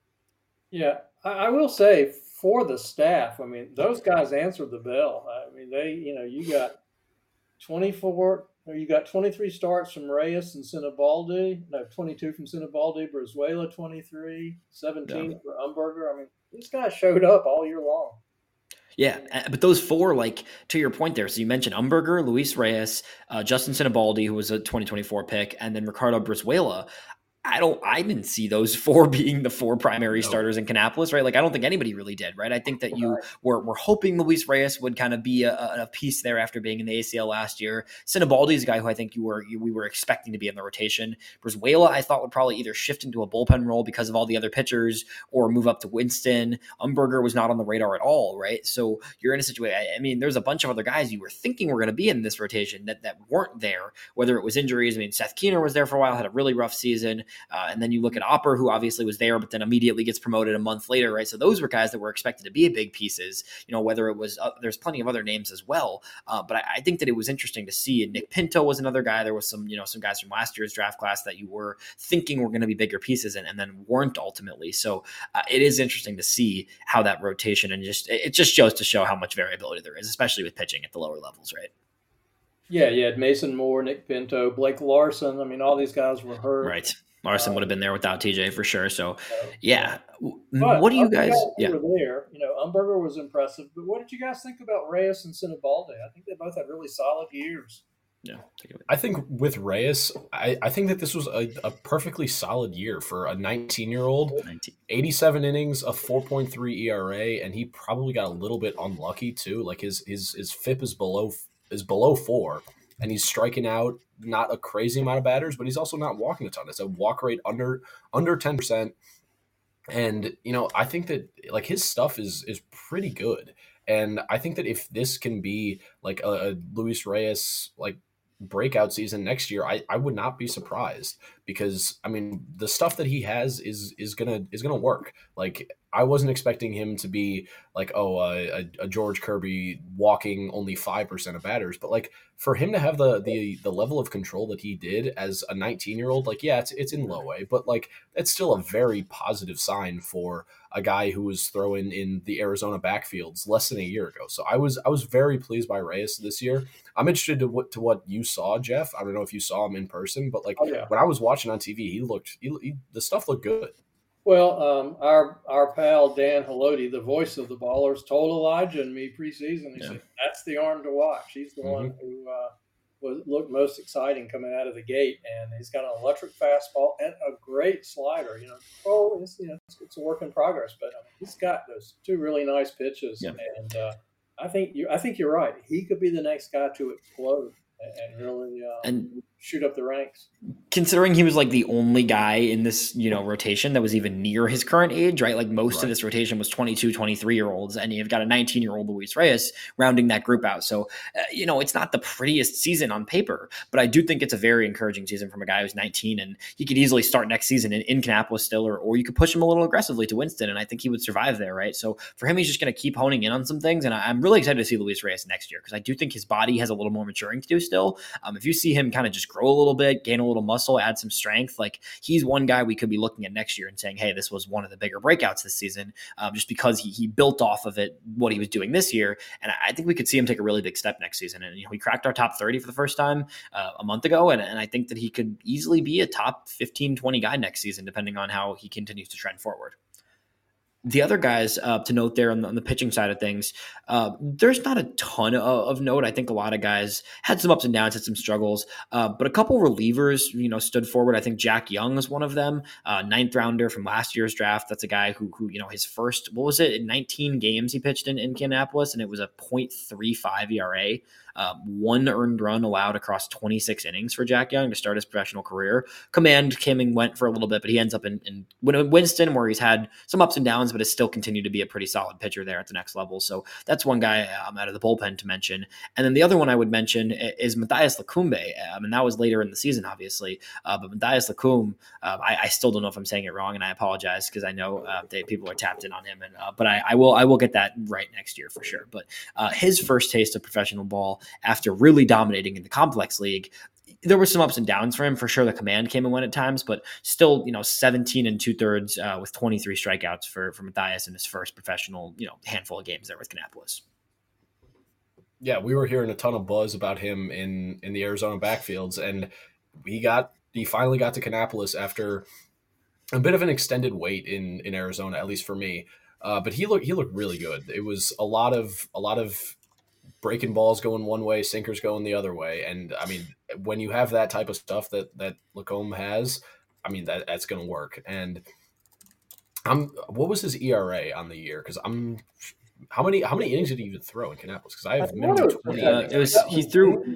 Yeah, I, I will say for the staff, I mean, those guys answered the bell. I mean, they, you know, you got twenty-four, or you got twenty-three starts from Reyes and Sinibaldi, no, twenty-two from Sinibaldi, Brizuela twenty-three, seventeen yeah. for Umberger. I mean, these guys showed up all year long. Yeah, but those four, like to your point there, so you mentioned Umberger, Luis Reyes, uh, Justin Sinibaldi, who was a twenty twenty-four pick, and then Ricardo Brizuela. I don't, I didn't see those four being the four primary no. starters in Kannapolis, right? Like, I don't think anybody really did, right? I think that you were, were hoping Luis Reyes would kind of be a, a piece there after being in the A C L last year. Sinibaldi is a guy who I think you were, you, we were expecting to be in the rotation. Brizuela, I thought would probably either shift into a bullpen role because of all the other pitchers or move up to Winston. Umberger was not on the radar at all, right? So you're in a situation, I, I mean, there's a bunch of other guys you were thinking were going to be in this rotation that, that weren't there, whether it was injuries. I mean, Seth Keener was there for a while, had a really rough season. Uh, and then you look at Opper, who obviously was there, but then immediately gets promoted a month later, right? So those were guys that were expected to be big pieces, you know, whether it was, uh, there's plenty of other names as well. Uh, but I, I think that it was interesting to see. And Nick Pinto was another guy. There was some, you know, some guys from last year's draft class that you were thinking were going to be bigger pieces and, and then weren't ultimately. So uh, it is interesting to see how that rotation and just, it just shows to show how much variability there is, especially with pitching at the lower levels, right? Yeah, yeah. Mason Moore, Nick Pinto, Blake Larson. I mean, all these guys were hurt. Right. Larson uh, would have been there without T J for sure. So, yeah. But what do you guys? guys yeah. were there. You know, Umberger was impressive. But what did you guys think about Reyes and Sinibaldi? I think they both had really solid years. Yeah. I think with Reyes, I, I think that this was a, a perfectly solid year for a nineteen-year-old. eighty-seven innings, a four point three E R A, and he probably got a little bit unlucky too. Like his his his F I P is below is below four. And he's striking out not a crazy amount of batters, but he's also not walking a ton. It's a walk rate under under ten percent. And, you know, I think that, like, his stuff is is pretty good. And I think that if this can be, like, a, a Luis Reyes, like, breakout season next year, I, I would not be surprised. Because, I mean, the stuff that he has is is gonna is gonna work. Like, I wasn't expecting him to be like, oh, uh, a, a George Kirby walking only five percent of batters. But, like, for him to have the the the level of control that he did as a nineteen-year-old, like, yeah, it's it's in low A. But, like, it's still a very positive sign for a guy who was throwing in the Arizona backfields less than a year ago. So I was I was very pleased by Reyes this year. I'm interested to what, to what you saw, Jeff. I don't know if you saw him in person, but, like, oh, yeah. when I was watching on T V, he looked he, he, – the stuff looked good. Well, um, our our pal Dan Haloti, the voice of the Ballers, told Elijah and me preseason. He yeah. said that's the arm to watch. He's the mm-hmm. one who uh, was looked most exciting coming out of the gate, and he's got an electric fastball and a great slider. You know, oh, it's, you know, it's, it's a work in progress, but I mean, he's got those two really nice pitches, yeah. and uh, I think you I think you're right. He could be the next guy to explode and really uh, and shoot up the ranks. Considering he was like the only guy in this, you know, rotation that was even near his current age, right? Like most right. of this rotation was twenty-two, twenty-three year olds, and you've got a nineteen year old Luis Reyes rounding that group out. So, uh, you know, it's not the prettiest season on paper, but I do think it's a very encouraging season from a guy who's nineteen, and he could easily start next season in, in Kannapolis still, or, or you could push him a little aggressively to Winston, and I think he would survive there, right? So for him, he's just going to keep honing in on some things, and I, I'm really excited to see Luis Reyes next year because I do think his body has a little more maturing to do still. Um, if you see him kind of just grow a little bit, gain a little muscle, add some strength, like he's one guy we could be looking at next year and saying, hey, this was one of the bigger breakouts this season, um, just because he he built off of it, what he was doing this year. And I think we could see him take a really big step next season. And, you know, he cracked our top thirty for the first time uh, a month ago. And, and I think that he could easily be a top fifteen, twenty guy next season, depending on how he continues to trend forward. The other guys uh, to note there on the, on the pitching side of things, uh, there's not a ton of, of note. I think a lot of guys had some ups and downs, had some struggles, uh, but a couple relievers, you know, stood forward. I think Jack Young is one of them, uh, ninth rounder from last year's draft. That's a guy who, who you know, his first, what was it, in nineteen games he pitched in, in Kannapolis, and it was a point three five E R A. Uh, one earned run allowed across twenty-six innings for Jack Young to start his professional career. Command came and went for a little bit, but he ends up in, in Winston, where he's had some ups and downs, but has still continued to be a pretty solid pitcher there at the next level. So that's one guy um, out of the bullpen to mention. And then the other one I would mention is Matthias Lacombe. Um, and that was later in the season, obviously. Uh, but Matthias Lacombe, uh, I, I still don't know if I'm saying it wrong, and I apologize because I know uh, they, people are tapped in on him. And uh, but I, I will I will get that right next year for sure. But uh, his first taste of professional ball after really dominating in the complex league, there were some ups and downs for him. For sure, the command came and went at times, but still, you know, seventeen and two thirds uh, with twenty-three strikeouts for, for Matthias in his first professional, you know, handful of games there with Kannapolis. Yeah, we were hearing a ton of buzz about him in, in the Arizona backfields, and he got he finally got to Kannapolis after a bit of an extended wait in, in Arizona, at least for me. Uh, but he looked he looked really good. It was a lot of a lot of breaking balls going one way, sinkers going the other way. And I mean, when you have that type of stuff that, that Lacombe has, I mean, that that's going to work. And I'm, what was his E R A on the year? Cause I'm, how many, how many innings did he even throw in Kannapolis? Cause I have minimum twenty. Uh, it was, he threw,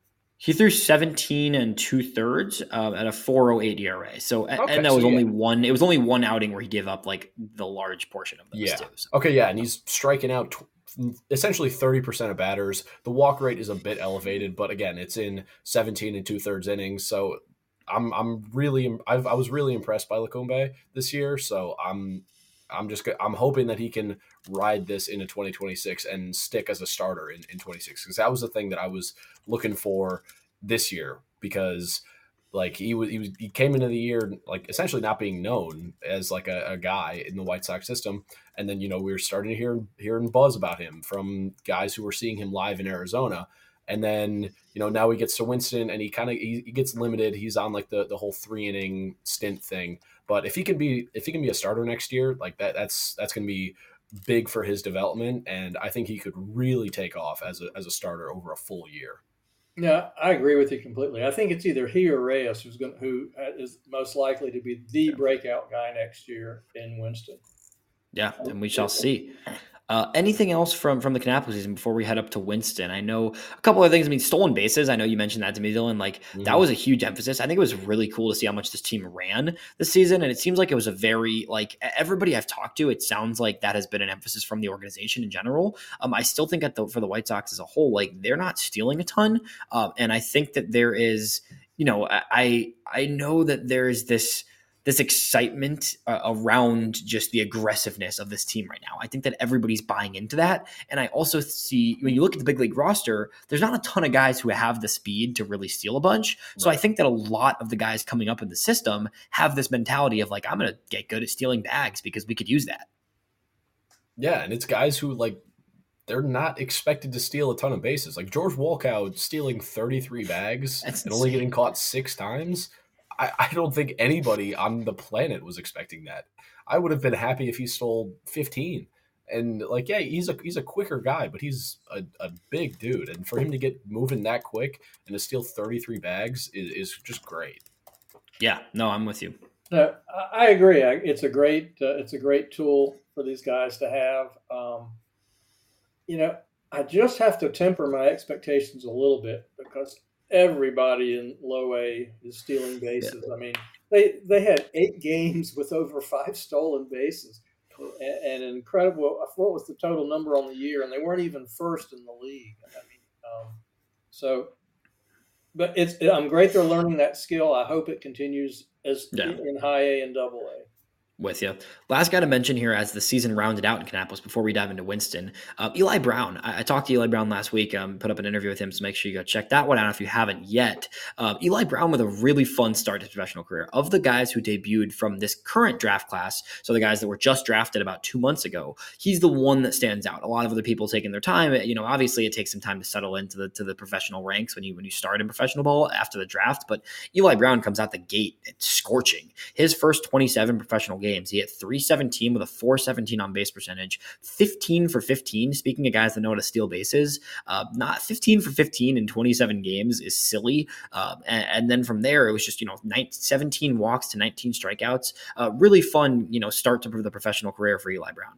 he threw seventeen and two thirds uh, at a four oh eight E R A. So, okay, and that was so only yeah. one, it was only one outing where he gave up like the large portion of those yeah. too. So. Okay. Yeah. And he's striking out tw- essentially thirty percent of batters. The walk rate is a bit elevated, but again, it's in seventeen and two thirds innings. So I'm, I'm really, I've, I was really impressed by Lacombe this year. So I'm, I'm just, I'm hoping that he can ride this into twenty twenty-six and stick as a starter in, in twenty-six. Cause that was the thing that I was looking for this year, because like he was, he was, he came into the year like essentially not being known as like a, a guy in the White Sox system. And then, you know, we were starting to hear, hearing buzz about him from guys who were seeing him live in Arizona. And then, you know, now he gets to Winston and he kind of, he, he gets limited. He's on like the, the whole three inning stint thing. But if he can be, if he can be a starter next year, like that, that's, that's going to be big for his development. And I think he could really take off as a, as a starter over a full year. Yeah, I agree with you completely. I think it's either he or Reyes who's going, who is most likely to be the breakout guy next year in Winston. Yeah, and we shall see. Uh, anything else from, from the Kannapolis season before we head up to Winston? I know a couple of things. I mean, stolen bases. I know you mentioned that to me, Dylan. Like mm-hmm. that was a huge emphasis. I think it was really cool to see how much this team ran this season. And it seems like it was a very, like everybody I've talked to, it sounds like that has been an emphasis from the organization in general. Um, I still think at the, for the White Sox as a whole, like they're not stealing a ton. Um, and I think that there is, you know, I, I know that there is this, this excitement uh, around just the aggressiveness of this team right now. I think that everybody's buying into that. And I also see, when you look at the big league roster, there's not a ton of guys who have the speed to really steal a bunch. So right. I think that a lot of the guys coming up in the system have this mentality of like, I'm going to get good at stealing bags because we could use that. Yeah. And it's guys who like, they're not expected to steal a ton of bases. Like George Walkout stealing thirty-three bags That's and insane. Only getting caught six times. I, I don't think anybody on the planet was expecting that. I would have been happy if he stole fifteen. And like, yeah, he's a he's a quicker guy, but he's a, a big dude. And for him to get moving that quick and to steal thirty-three bags is, is just great. Yeah, no, I'm with you. No, I agree. It's a great uh, it's a great tool for these guys to have. Um, you know, I just have to temper my expectations a little bit because everybody in low A is stealing bases. Yeah. I mean, they they had eight games with over five stolen bases. And an incredible, what was the total number on the year? And they weren't even first in the league. I mean, um, so, but it's, I'm great they're learning that skill. I hope it continues as yeah. in high A and double A. With you. Last guy to mention here as the season rounded out in Kannapolis before we dive into Winston, uh, Eli Brown. I, I talked to Eli Brown last week, um, put up an interview with him, so make sure you go check that one out if you haven't yet. Uh, Eli Brown with a really fun start to his professional career. Of the guys who debuted from this current draft class, so the guys that were just drafted about two months ago, he's the one that stands out. A lot of other people taking their time. You know, obviously it takes some time to settle into the to the professional ranks when you when you start in professional ball after the draft, but Eli Brown comes out the gate scorching. His first twenty-seven professional games, he hit three seventeen with a four seventeen on base percentage, fifteen for fifteen. Speaking of guys that know how to steal bases, uh, not fifteen for fifteen in twenty-seven games is silly. Uh, and, and then from there, it was just, you know, seventeen walks to nineteen strikeouts. Uh, really fun, you know, start to the professional career for Eli Brown.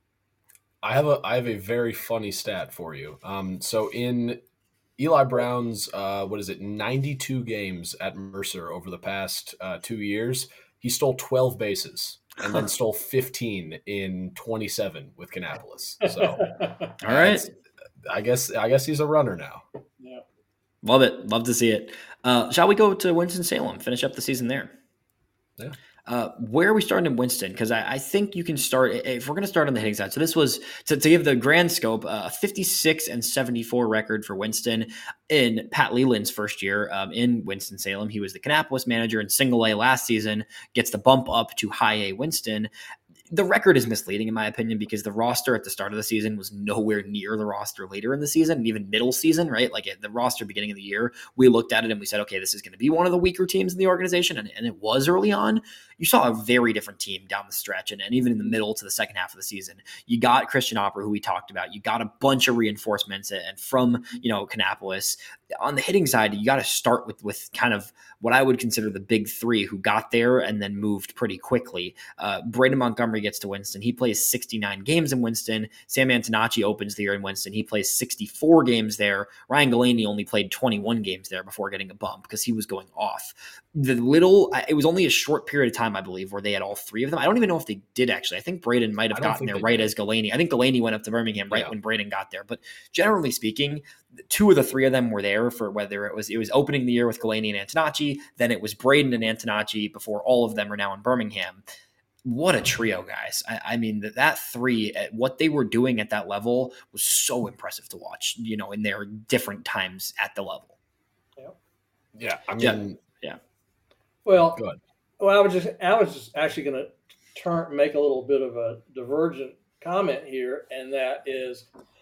I have a I have a very funny stat for you. Um, so in Eli Brown's, uh, what is it, ninety-two games at Mercer over the past uh, two years, he stole twelve bases. And then stole fifteen in twenty-seven with Kannapolis. So, all right, I guess I guess he's a runner now. Yeah, love it, love to see it. Uh, shall we go to Winston-Salem? Finish up the season there. Yeah. Uh, where are we starting in Winston? Because I, I think you can start, if we're going to start on the hitting side. So this was, to, to give the grand scope, a uh, fifty-six and seventy-four record for Winston in Pat Leland's first year um, in Winston-Salem. He was the Kannapolis manager in single A last season, gets the bump up to high A Winston. The record is misleading, in my opinion, because the roster at the start of the season was nowhere near the roster later in the season, and even middle season, right? Like at the roster beginning of the year, we looked at it and we said, okay, this is going to be one of the weaker teams in the organization, and, and it was early on. You saw a very different team down the stretch, and, and even in the middle to the second half of the season. You got Christian Opera, who we talked about. You got a bunch of reinforcements, and from, you know, Kannapolis. On the hitting side, you got to start with with kind of what I would consider the big three who got there and then moved pretty quickly. Uh, Braden Montgomery gets to Winston. He plays sixty-nine games in Winston. Sam Antonacci opens the year in Winston. He plays sixty-four games there. Ryan Galaney only played twenty-one games there before getting a bump because he was going off. The little, it was only a short period of time, I believe, where they had all three of them. I don't even know if they did, actually. I think Braden might have gotten there right did. as Galaney. I think Galaney went up to Birmingham right yeah. when Braden got there. But generally speaking, two of the three of them were there for whether it was it was opening the year with Galaney and Antonacci, then it was Braden and Antonacci before all of them are now in Birmingham. What a trio, guys. I, I mean, that, that three, what they were doing at that level was so impressive to watch, you know, in their different times at the level. Yeah. Yeah. I mean, yeah. yeah. Well, well, I was just, I was just actually going to turn, make a little bit of a divergent comment here. And that is,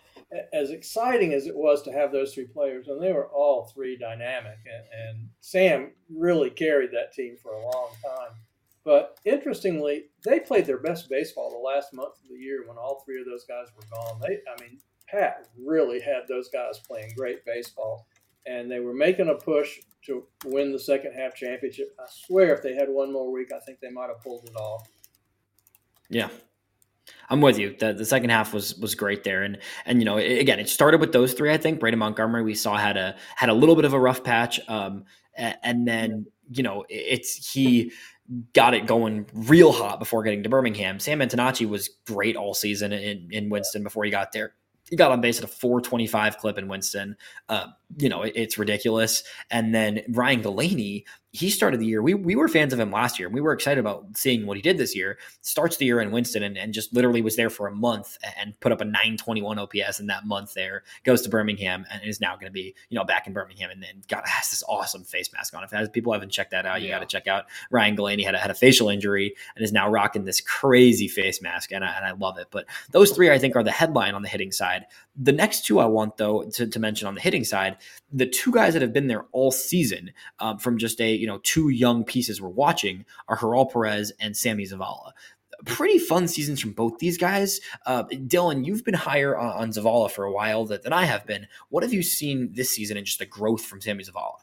as exciting as it was to have those three players, and they were all three dynamic, and, and Sam really carried that team for a long time. But interestingly, they played their best baseball the last month of the year when all three of those guys were gone. They, I mean, Pat really had those guys playing great baseball, and they were making a push to win the second half championship. I swear if they had one more week, I think they might have pulled it off. Yeah. I'm with you. The, the second half was was great there, and and you know it, again it started with those three. I think Braden Montgomery we saw had a had a little bit of a rough patch, um, and, and then you know it's he got it going real hot before getting to Birmingham. Sam Antonacci was great all season in in Winston before he got there. He got on base at a four twenty-five clip in Winston. Uh, you know, it, it's ridiculous. And then Ryan Galaney, he started the year. We we were fans of him last year, and we were excited about seeing what he did this year. Starts the year in Winston and, and just literally was there for a month and put up a nine twenty-one O P S in that month there. Goes to Birmingham and is now going to be, you know, back in Birmingham, and then got has this awesome face mask on. If as people haven't checked that out, you yeah. got to check out Ryan Galaney. Had a, had a facial injury and is now rocking this crazy face mask, and I, and I love it. But those three, I think, are the headline on the hitting side. The next two I want, though, to, to mention on the hitting side, the two guys that have been there all season um, from just a, you you know, two young pieces we're watching are Joral Perez and Sammy Zavala. Pretty fun seasons from both these guys. Uh, Dylan, you've been higher on, on Zavala for a while than, than I have been. What have you seen this season and just the growth from Sammy Zavala?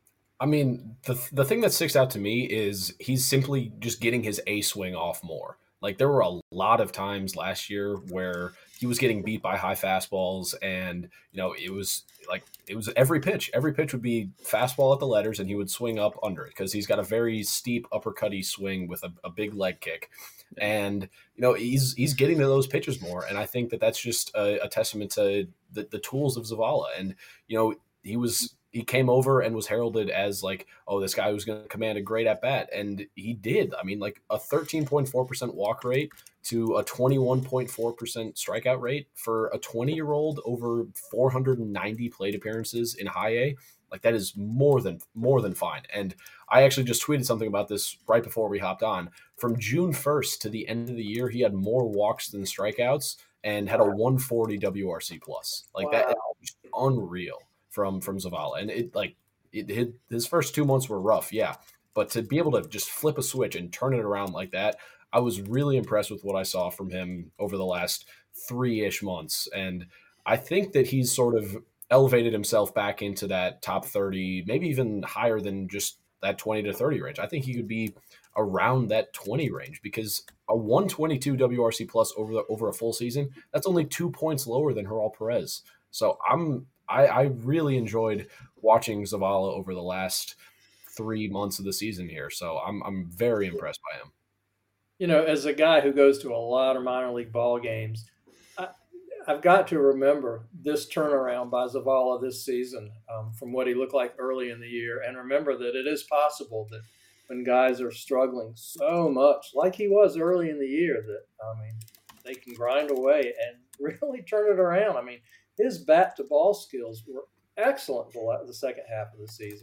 I mean, the the thing that sticks out to me is he's simply just getting his A swing off more. Like, there were a lot of times last year where he was getting beat by high fastballs, and, you know, it was like, it was every pitch. Every pitch would be fastball at the letters, and he would swing up under it because he's got a very steep uppercutty swing with a, a big leg kick. And, you know, he's he's getting to those pitches more, and I think that that's just a, a testament to the, the tools of Zavala. And, you know, he was – he came over and was heralded as like, oh, this guy who's going to command a great at bat. And he did. I mean, like a thirteen point four percent walk rate to a twenty-one point four percent strikeout rate for a twenty year old over four hundred ninety plate appearances in high A. Like, that is more than, more than fine. And I actually just tweeted something about this right before we hopped on. From June first to the end of the year, he had more walks than strikeouts and had a one forty W R C plus. Like, wow. That is unreal. From from Zavala. And it like it, it, his first two months were rough, yeah. But to be able to just flip a switch and turn it around like that, I was really impressed with what I saw from him over the last three-ish months. And I think that he's sort of elevated himself back into that top thirty, maybe even higher than just that twenty to thirty range. I think he could be around that twenty range because a one twenty-two W R C plus over the, over a full season, that's only two points lower than Joral Perez. So I'm I, I really enjoyed watching Zavala over the last three months of the season here. So I'm I'm very impressed by him. You know, as a guy who goes to a lot of minor league ball games, I, I've got to remember this turnaround by Zavala this season um, from what he looked like early in the year, and remember that it is possible that when guys are struggling so much, like he was early in the year, that I mean, they can grind away and really turn it around. I mean, his bat-to-ball skills were excellent the second half of the season.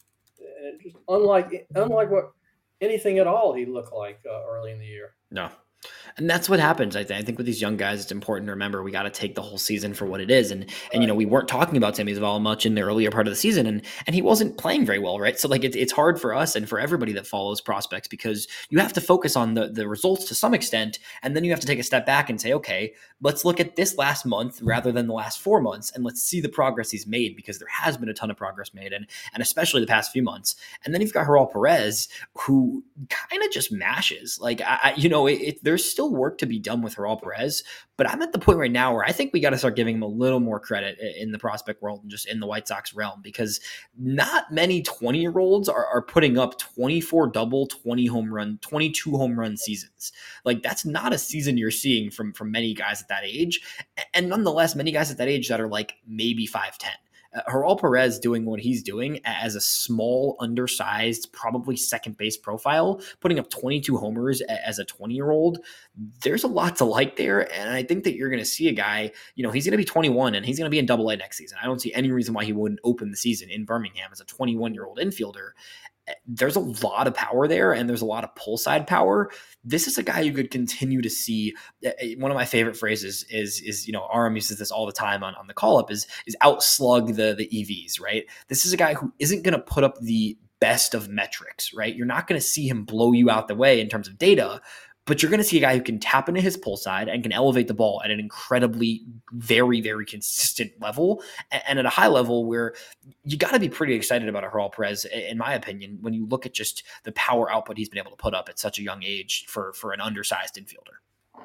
And just unlike unlike what anything at all he looked like uh, early in the year. No. And that's what happens. I, th- I think with these young guys, it's important to remember we got to take the whole season for what it is. And, and you know, we weren't talking about Sammy Zavala much in the earlier part of the season, and and he wasn't playing very well, right? So, like, it, it's hard for us and for everybody that follows prospects because you have to focus on the, the results to some extent, and then you have to take a step back and say, okay, let's look at this last month rather than the last four months, and let's see the progress he's made because there has been a ton of progress made, and, and especially the past few months. And then you've got Joral Perez, who kind of just mashes. Like, I, I you know, it, it, there's still work to be done with Joral Perez, but I'm at the point right now where I think we got to start giving him a little more credit in the prospect world and just in the White Sox realm, because not many twenty year olds are, are putting up twenty-four double, twenty home run, twenty-two home run seasons. Like, that's not a season you're seeing from, from many guys at that age. And nonetheless, many guys at that age that are like maybe five ten. Uh, Joral Perez doing what he's doing as a small, undersized, probably second base profile, putting up twenty-two homers as a twenty-year-old, there's a lot to like there. And I think that you're going to see a guy, you know, he's going to be twenty-one and he's going to be in Double A next season. I don't see any reason why he wouldn't open the season in Birmingham as a twenty-one-year-old infielder. There's a lot of power there, and there's a lot of pull side power. This is a guy you could continue to see. One of my favorite phrases is, is you know, Aram uses this all the time on, on the call up is, is outslug the, the E Vs, right? This is a guy who isn't going to put up the best of metrics, right? You're not going to see him blow you out the way in terms of data, but you're going to see a guy who can tap into his pull side and can elevate the ball at an incredibly, very, very consistent level, and at a high level where you got to be pretty excited about a Joral Perez, in my opinion, when you look at just the power output he's been able to put up at such a young age for, for an undersized infielder.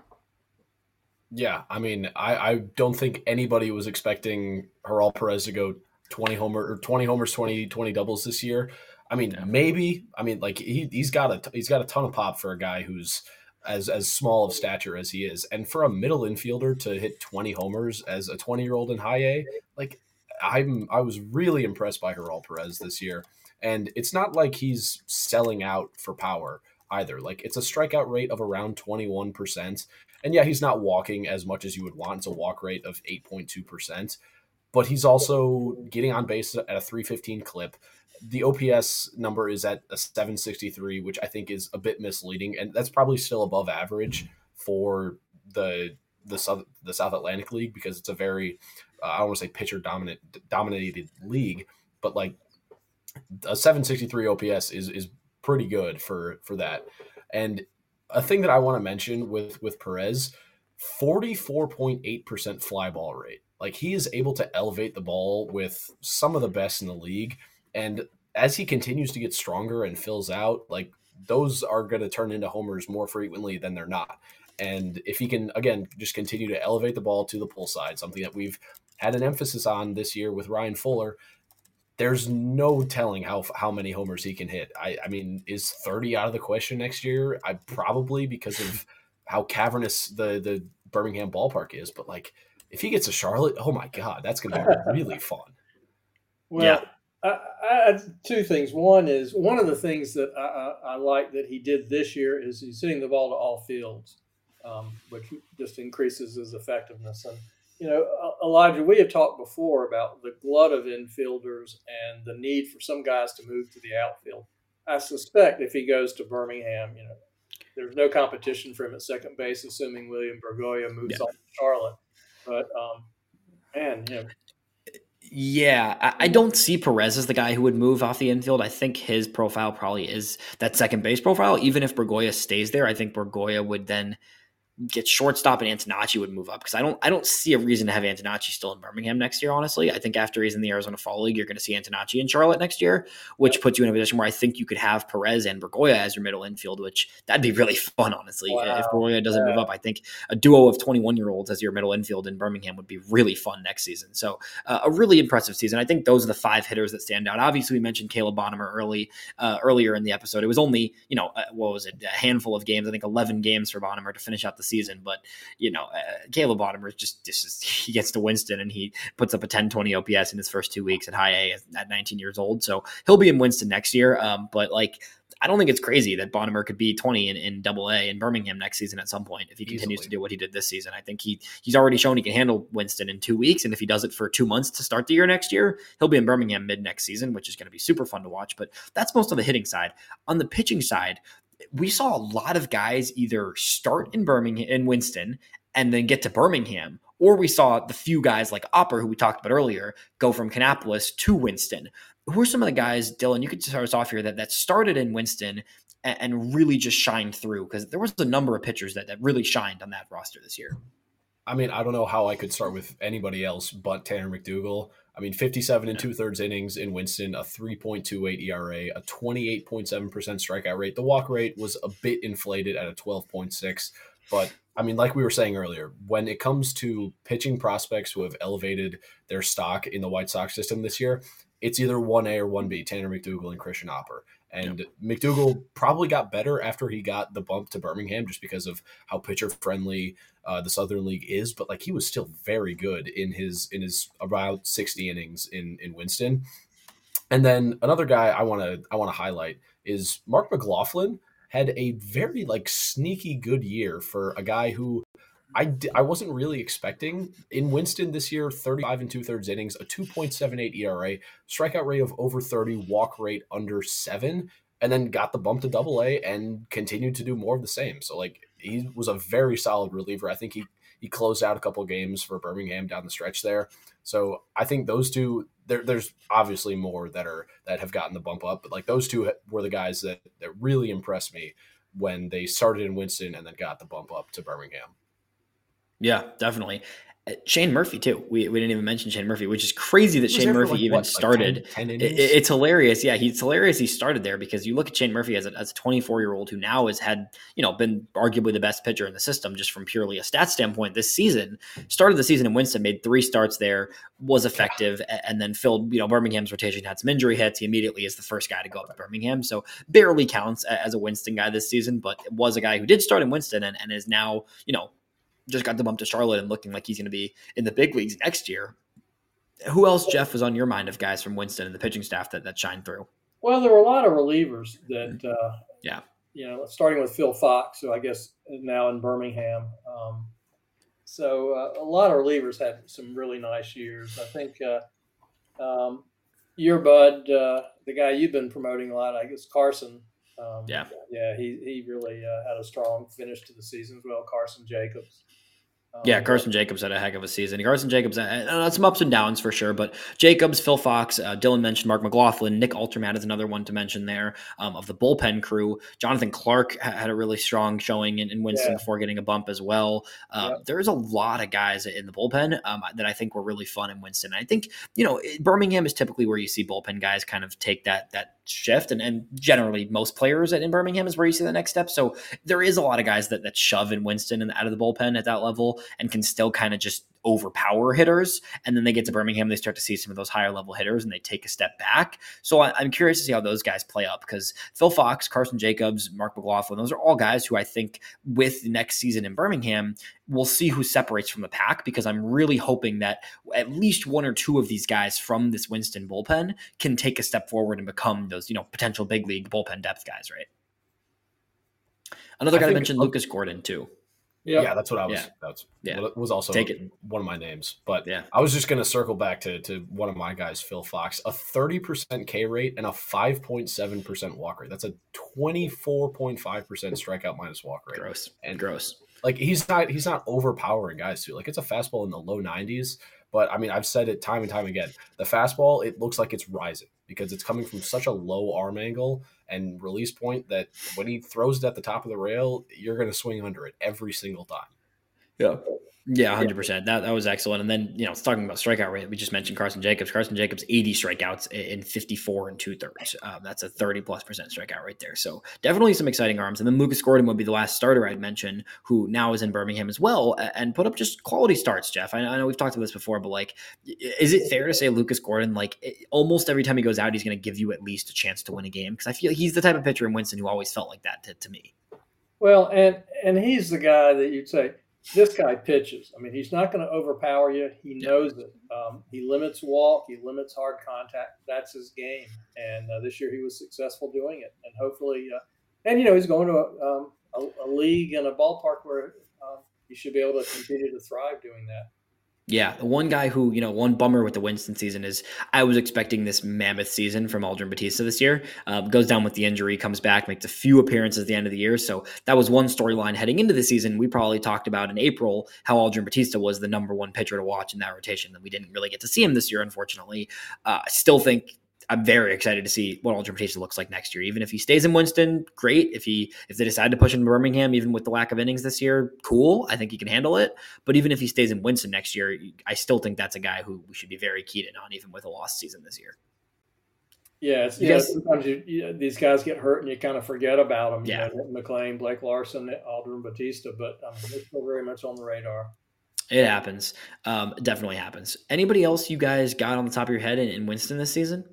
Yeah, I mean, I, I don't think anybody was expecting Joral Perez to go twenty homer or twenty homers, twenty, twenty doubles this year. I mean, yeah. maybe. I mean, like he he's got a he's got a ton of pop for a guy who's as as small of stature as he is. And for a middle infielder to hit twenty homers as a twenty-year-old in high A, like I'm I was really impressed by Joral Perez this year. And it's not like he's selling out for power either. Like, it's a strikeout rate of around twenty-one percent. And yeah, he's not walking as much as you would want. It's a walk rate of eight point two percent. But he's also getting on base at a three fifteen clip. The O P S number is at a seven sixty-three, which I think is a bit misleading, and that's probably still above average for the the South the South Atlantic League, because it's a very uh, I don't want to say pitcher dominant dominated league, but like a seven sixty-three O P S is is pretty good for for that. And a thing that I want to mention with with Perez, forty-four point eight percent fly ball rate. Like, he is able to elevate the ball with some of the best in the league. And as he continues to get stronger and fills out, like, those are going to turn into homers more frequently than they're not. And if he can, again, just continue to elevate the ball to the pull side, something that we've had an emphasis on this year with Ryan Fuller, there's no telling how how many homers he can hit. I, I mean, is thirty out of the question next year? I probably, because of how cavernous the, the Birmingham ballpark is. But, like, if he gets to Charlotte, oh my God, that's going to be really fun. Well, yeah. I, I, two things. One is, one of the things that I, I, I like that he did this year is he's hitting the ball to all fields, um, which just increases his effectiveness. And, you know, Elijah, we have talked before about the glut of infielders and the need for some guys to move to the outfield. I suspect if he goes to Birmingham, you know, there's no competition for him at second base, assuming William Bergoya moves yeah. on to Charlotte. But, um, man, you know. Yeah, I, I don't see Perez as the guy who would move off the infield. I think his profile probably is that second base profile. Even if Bergoya stays there, I think Bergoya would then get shortstop and Antonacci would move up, because I don't I don't see a reason to have Antonacci still in Birmingham next year, honestly. I think after he's in the Arizona Fall League, you're going to see Antonacci in Charlotte next year, which puts you in a position where I think you could have Perez and Bergoya as your middle infield, which that'd be really fun, honestly. Wow. If Bergoya doesn't yeah. move up, I think a duo of twenty-one-year-olds as your middle infield in Birmingham would be really fun next season. So uh, a really impressive season. I think those are the five hitters that stand out. Obviously, we mentioned Caleb Bonham early uh, earlier in the episode. It was only, you know, uh, what was it, a handful of games, I think eleven games for Bonham to finish out the season, but you know, uh, Caleb Bonham is just, just, he gets to Winston and he puts up a ten twenty O P S in his first two weeks at high A at nineteen years old. So he'll be in Winston next year. Um, but like, I don't think it's crazy that Bonham could be twenty in, in double A in Birmingham next season at some point if he continues Easily. to do what he did this season. I think he he's already shown he can handle Winston in two weeks. And if he does it for two months to start the year next year, he'll be in Birmingham mid next season, which is going to be super fun to watch. But that's most of the hitting side. On the pitching side, we saw a lot of guys either start in Birmingham, in Winston, and then get to Birmingham, or we saw the few guys like Opper, who we talked about earlier, go from Kannapolis to Winston. Who are some of the guys, Dylan, you could start us off here, that, that started in Winston and, and really just shined through? Because there was a number of pitchers that, that really shined on that roster this year. I mean, I don't know how I could start with anybody else but Tanner McDougal. I mean, fifty-seven and two-thirds innings in Winston, a three point two eight E R A, a twenty-eight point seven percent strikeout rate. The walk rate was a bit inflated at a twelve point six, but I mean, like we were saying earlier, when it comes to pitching prospects who have elevated their stock in the White Sox system this year, it's either one A or one B, Tanner McDougal and Christian Opper. And yep. McDougal probably got better after he got the bump to Birmingham just because of how pitcher-friendly uh, the Southern League is. But, like, he was still very good in his in his about sixty innings in, in Winston. And then another guy I want to I want to highlight is Mark McLaughlin. Had a very like sneaky good year for a guy who I, I wasn't really expecting. In Winston this year, thirty-five and two-thirds innings, a two point seven eight E R A, strikeout rate of over thirty, walk rate under seven, and then got the bump to double A and continued to do more of the same. So like he was a very solid reliever. I think he he closed out a couple games for Birmingham down the stretch there. So I think those two, there, there's obviously more that are that have gotten the bump up, but like those two were the guys that, that really impressed me when they started in Winston and then got the bump up to Birmingham. Yeah, definitely. Shane Murphy too. We we didn't even mention Shane Murphy, which is crazy that Shane Murphy like, even what, started. Like ten, ten it, it's hilarious. Yeah, he's hilarious. He started there because you look at Shane Murphy as a, as a twenty-four year old who now has had, you know, been arguably the best pitcher in the system just from purely a stat standpoint this season. Started the season in Winston, made three starts there, was effective, and then filled, you know, Birmingham's rotation, had some injury hits. He immediately is the first guy to go up to Birmingham. So barely counts as a Winston guy this season, but was a guy who did start in Winston and, and is now, you know, just got the bump to Charlotte and looking like he's going to be in the big leagues next year. Who else, Jeff, was on your mind of guys from Winston and the pitching staff that, that shined through? Well, there were a lot of relievers that, uh, yeah, you know, starting with Phil Fox, who I guess is now in Birmingham. Um, so uh, a lot of relievers had some really nice years. I think uh, um, your bud, uh, the guy you've been promoting a lot, I guess Carson. Um, yeah, yeah, he he really uh, had a strong finish to the season as well, Carson Jacobs. Um, Yeah, Carson Jacobs had a heck of a season. Carson Jacobs had uh, some ups and downs for sure, but Jacobs, Phil Fox, uh, Dylan mentioned Mark McLaughlin, Nick Altermat is another one to mention there um, of the bullpen crew. Jonathan Clark ha- had a really strong showing in, in Winston Yeah. before getting a bump as well. Um, Yep. There's a lot of guys in the bullpen um, that I think were really fun in Winston. I think, you know, Birmingham is typically where you see bullpen guys kind of take that that shift, and, and generally most players in Birmingham is where you see the next step. So there is a lot of guys that that shove in Winston and out of the bullpen at that level and can still kind of just overpower hitters. And then they get to Birmingham, they start to see some of those higher level hitters and they take a step back. So I, I'm curious to see how those guys play up, because Phil Fox, Carson Jacobs, Mark McLaughlin, those are all guys who I think with next season in Birmingham, we'll see who separates from the pack, because I'm really hoping that at least one or two of these guys from this Winston bullpen can take a step forward and become those, you know, potential big league bullpen depth guys, right? Another I guy to think- mention, Lucas Gordon too. Yep. Yeah, that's what I was. Yeah. That's Yeah. what was also Take it. one of my names. But Yeah. I was just going to circle back to to one of my guys, Phil Fox, a thirty percent K rate and a five point seven percent walk rate. That's a twenty-four point five percent strikeout minus walk rate. Gross. And Gross. like he's not he's not overpowering guys too. Like it's a fastball in the low nineties. But I mean, I've said it time and time again. The fastball, it looks like it's rising because it's coming from such a low arm angle and release point that when he throws it at the top of the rail, you're going to swing under it every single time. Yeah. Yeah, one hundred percent. That that was excellent. And then, you know, talking about strikeout rate, we just mentioned Carson Jacobs. Carson Jacobs, eighty strikeouts in fifty-four and two thirds. Uh, that's a thirty plus percent strikeout rate there. So definitely some exciting arms. And then Lucas Gordon would be the last starter I'd mention, who now is in Birmingham as well and put up just quality starts, Jeff. I, I know we've talked about this before, but like, is it fair to say Lucas Gordon, like almost every time he goes out, he's going to give you at least a chance to win a game? Because I feel he's the type of pitcher in Winston who always felt like that to, to me. Well, and and he's the guy that you'd say, this guy pitches. I mean, he's not going to overpower you. He knows it. Um, he limits walk. He limits hard contact. That's his game. And uh, this year he was successful doing it. And hopefully, uh, and you know, he's going to a, um, a, a league and a ballpark where um, he should be able to continue to thrive doing that. Yeah, the one guy who, you know, one bummer with the Winston season is I was expecting this mammoth season from Aldrin Batista this year. Uh, goes down with the injury, comes back, makes a few appearances at the end of the year. So that was one storyline heading into the season. We probably talked about in April how Aldrin Batista was the number one pitcher to watch in that rotation. That we didn't really get to see him this year, unfortunately. Uh, I still think I'm very excited to see what Aldrin Batista looks like next year. Even if he stays in Winston, great. If he if they decide to push him to Birmingham, even with the lack of innings this year, cool. I think he can handle it. But even if he stays in Winston next year, I still think that's a guy who we should be very keyed in on, even with a lost season this year. Yeah, it's, you Yes. know, sometimes you, you, these guys get hurt and you kind of forget about them. Yeah. You know, McLean, Blake Larson, Aldrin Batista, but I mean, they're still very much on the radar. It happens. Um, it definitely happens. Anybody else you guys got on the top of your head in, in Winston this season?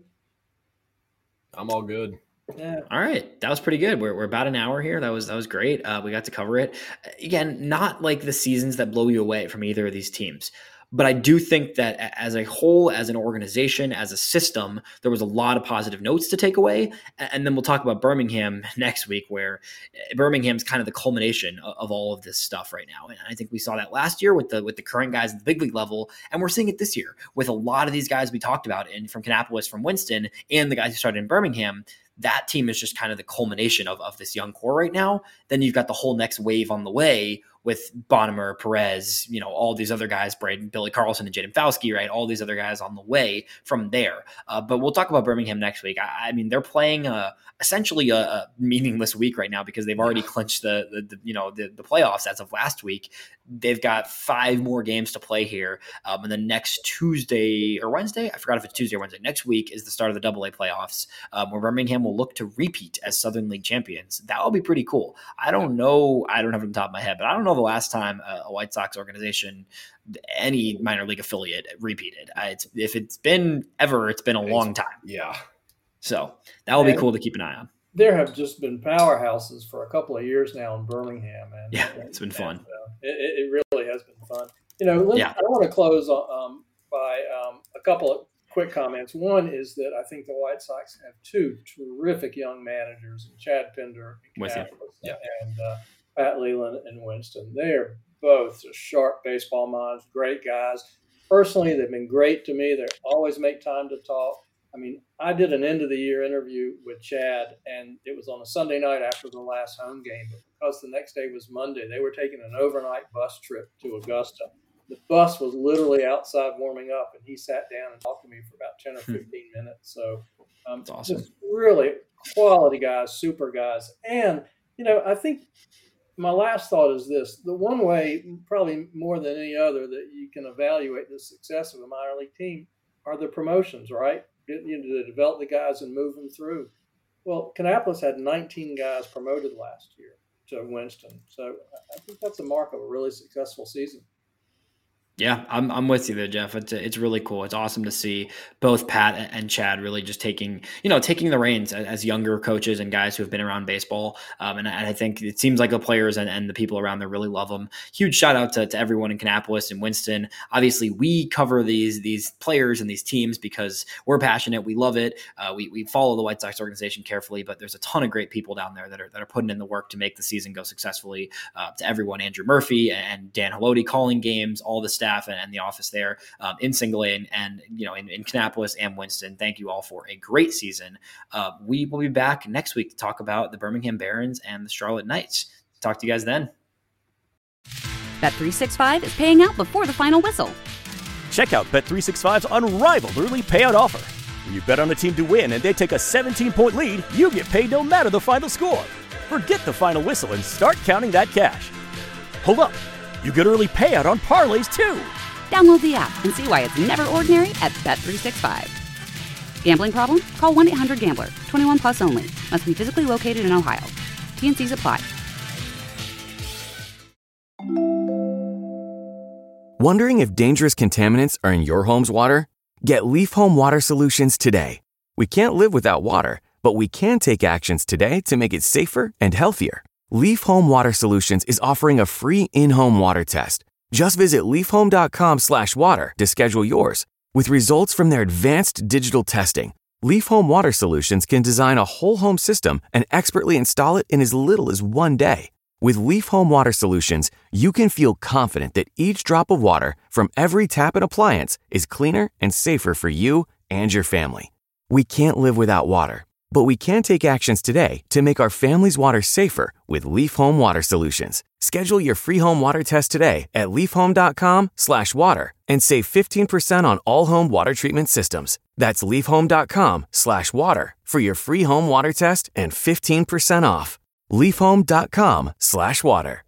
I'm all good. Yeah. All right. That was pretty good. We're, we're about an hour here. That was, that was great. Uh, we got to cover it. Again, not like the seasons that blow you away from either of these teams. But I do think that as a whole, as an organization, as a system, there was a lot of positive notes to take away. And then we'll talk about Birmingham next week, where Birmingham's kind of the culmination of, of all of this stuff right now. And I think we saw that last year with the with the current guys at the big league level, and we're seeing it this year with a lot of these guys we talked about, and from Kannapolis, from Winston, and the guys who started in Birmingham. That team is just kind of the culmination of, of this young core right now. Then you've got the whole next wave on the way with Bonnemer, Perez, you know, all these other guys, Braden, Billy Carlson, and Jaden Fauske, right? All these other guys on the way from there. Uh, but we'll talk about Birmingham next week. I, I mean, they're playing a, essentially a, a meaningless week right now because they've already clinched the, the, the you know, the, the playoffs as of last week. They've got five more games to play here. Um, and then next Tuesday or Wednesday, I forgot if it's Tuesday or Wednesday, next week is the start of the double A playoffs, um, where Birmingham will look to repeat as Southern League champions. That will be pretty cool. I don't know. I don't have it on the top of my head, but I don't know the last time a, a White Sox organization, any minor league affiliate, repeated. I, it's, if it's been ever, it's been a long time. Yeah. So that will be And cool to keep an eye on. There have just been powerhouses for a couple of years now in Birmingham. And, Yeah, it's been fun. And, uh, it, it really has been fun. You know, let, Yeah. I want to close um, by um, a couple of quick comments. One is that I think the White Sox have two terrific young managers, Chad Pinder and, With you. Yeah. and uh, Pat Leland and Winston. They are both just sharp baseball minds, great guys. Personally, they've been great to me. They always make time to talk. I mean, I did an end of the year interview with Chad, and it was on a Sunday night after the last home game. But because the next day was Monday. They were taking an overnight bus trip to Augusta. The bus was literally outside warming up, and he sat down and talked to me for about ten or fifteen minutes. So um, That's awesome. Just really quality guys, super guys. And, you know, I think my last thought is this. The one way, probably more than any other, that you can evaluate the success of a minor league team are the promotions, right? You know, to develop the guys and move them through. Well, Kannapolis had nineteen guys promoted last year to Winston. So I think that's a mark of a really successful season. Yeah, I'm I'm with you there, Jeff. It's it's really cool. It's awesome to see both Pat and Chad really just taking, you know, taking the reins as younger coaches and guys who have been around baseball. Um, and, and I think it seems like the players and, and the people around there really love them. Huge shout out to, to everyone in Kannapolis and Winston. Obviously, we cover these these players and these teams because we're passionate. We love it. Uh, we we follow the White Sox organization carefully, but there's a ton of great people down there that are that are putting in the work to make the season go successfully. Uh, to everyone, Andrew Murphy and Dan Haloti calling games, all the staff and, and the office there um, in Single A and, and you know in, in Kannapolis and Winston. Thank you all for a great season. Uh, we will be back next week to talk about the Birmingham Barons and the Charlotte Knights. Talk to you guys then. Bet three sixty-five is paying out before the final whistle. Check out Bet three sixty-five's unrivaled early payout offer. When you bet on a team to win and they take a seventeen-point lead, you get paid no matter the final score. Forget the final whistle and start counting that cash. Hold up. You get early payout on parlays, too. Download the app and see why it's never ordinary at Bet three sixty-five. Gambling problem? Call one eight hundred gambler. twenty-one plus only. Must be physically located in Ohio. T and Cs apply. Wondering if dangerous contaminants are in your home's water? Get Leaf Home Water Solutions today. We can't live without water, but we can take actions today to make it safer and healthier. Leaf Home Water Solutions is offering a free in-home water test. Just visit leafhome.com slash water to schedule yours. With results from their advanced digital testing, Leaf Home Water Solutions can design a whole home system and expertly install it in as little as one day. With Leaf Home Water Solutions, you can feel confident that each drop of water from every tap and appliance is cleaner and safer for you and your family. We can't live without water, but we can take actions today to make our family's water safer with Leaf Home Water Solutions. Schedule your free home water test today at leafhome.com slash water and save fifteen percent on all home water treatment systems. That's leafhome.com slash water for your free home water test and fifteen percent off. leafhome.com slash water.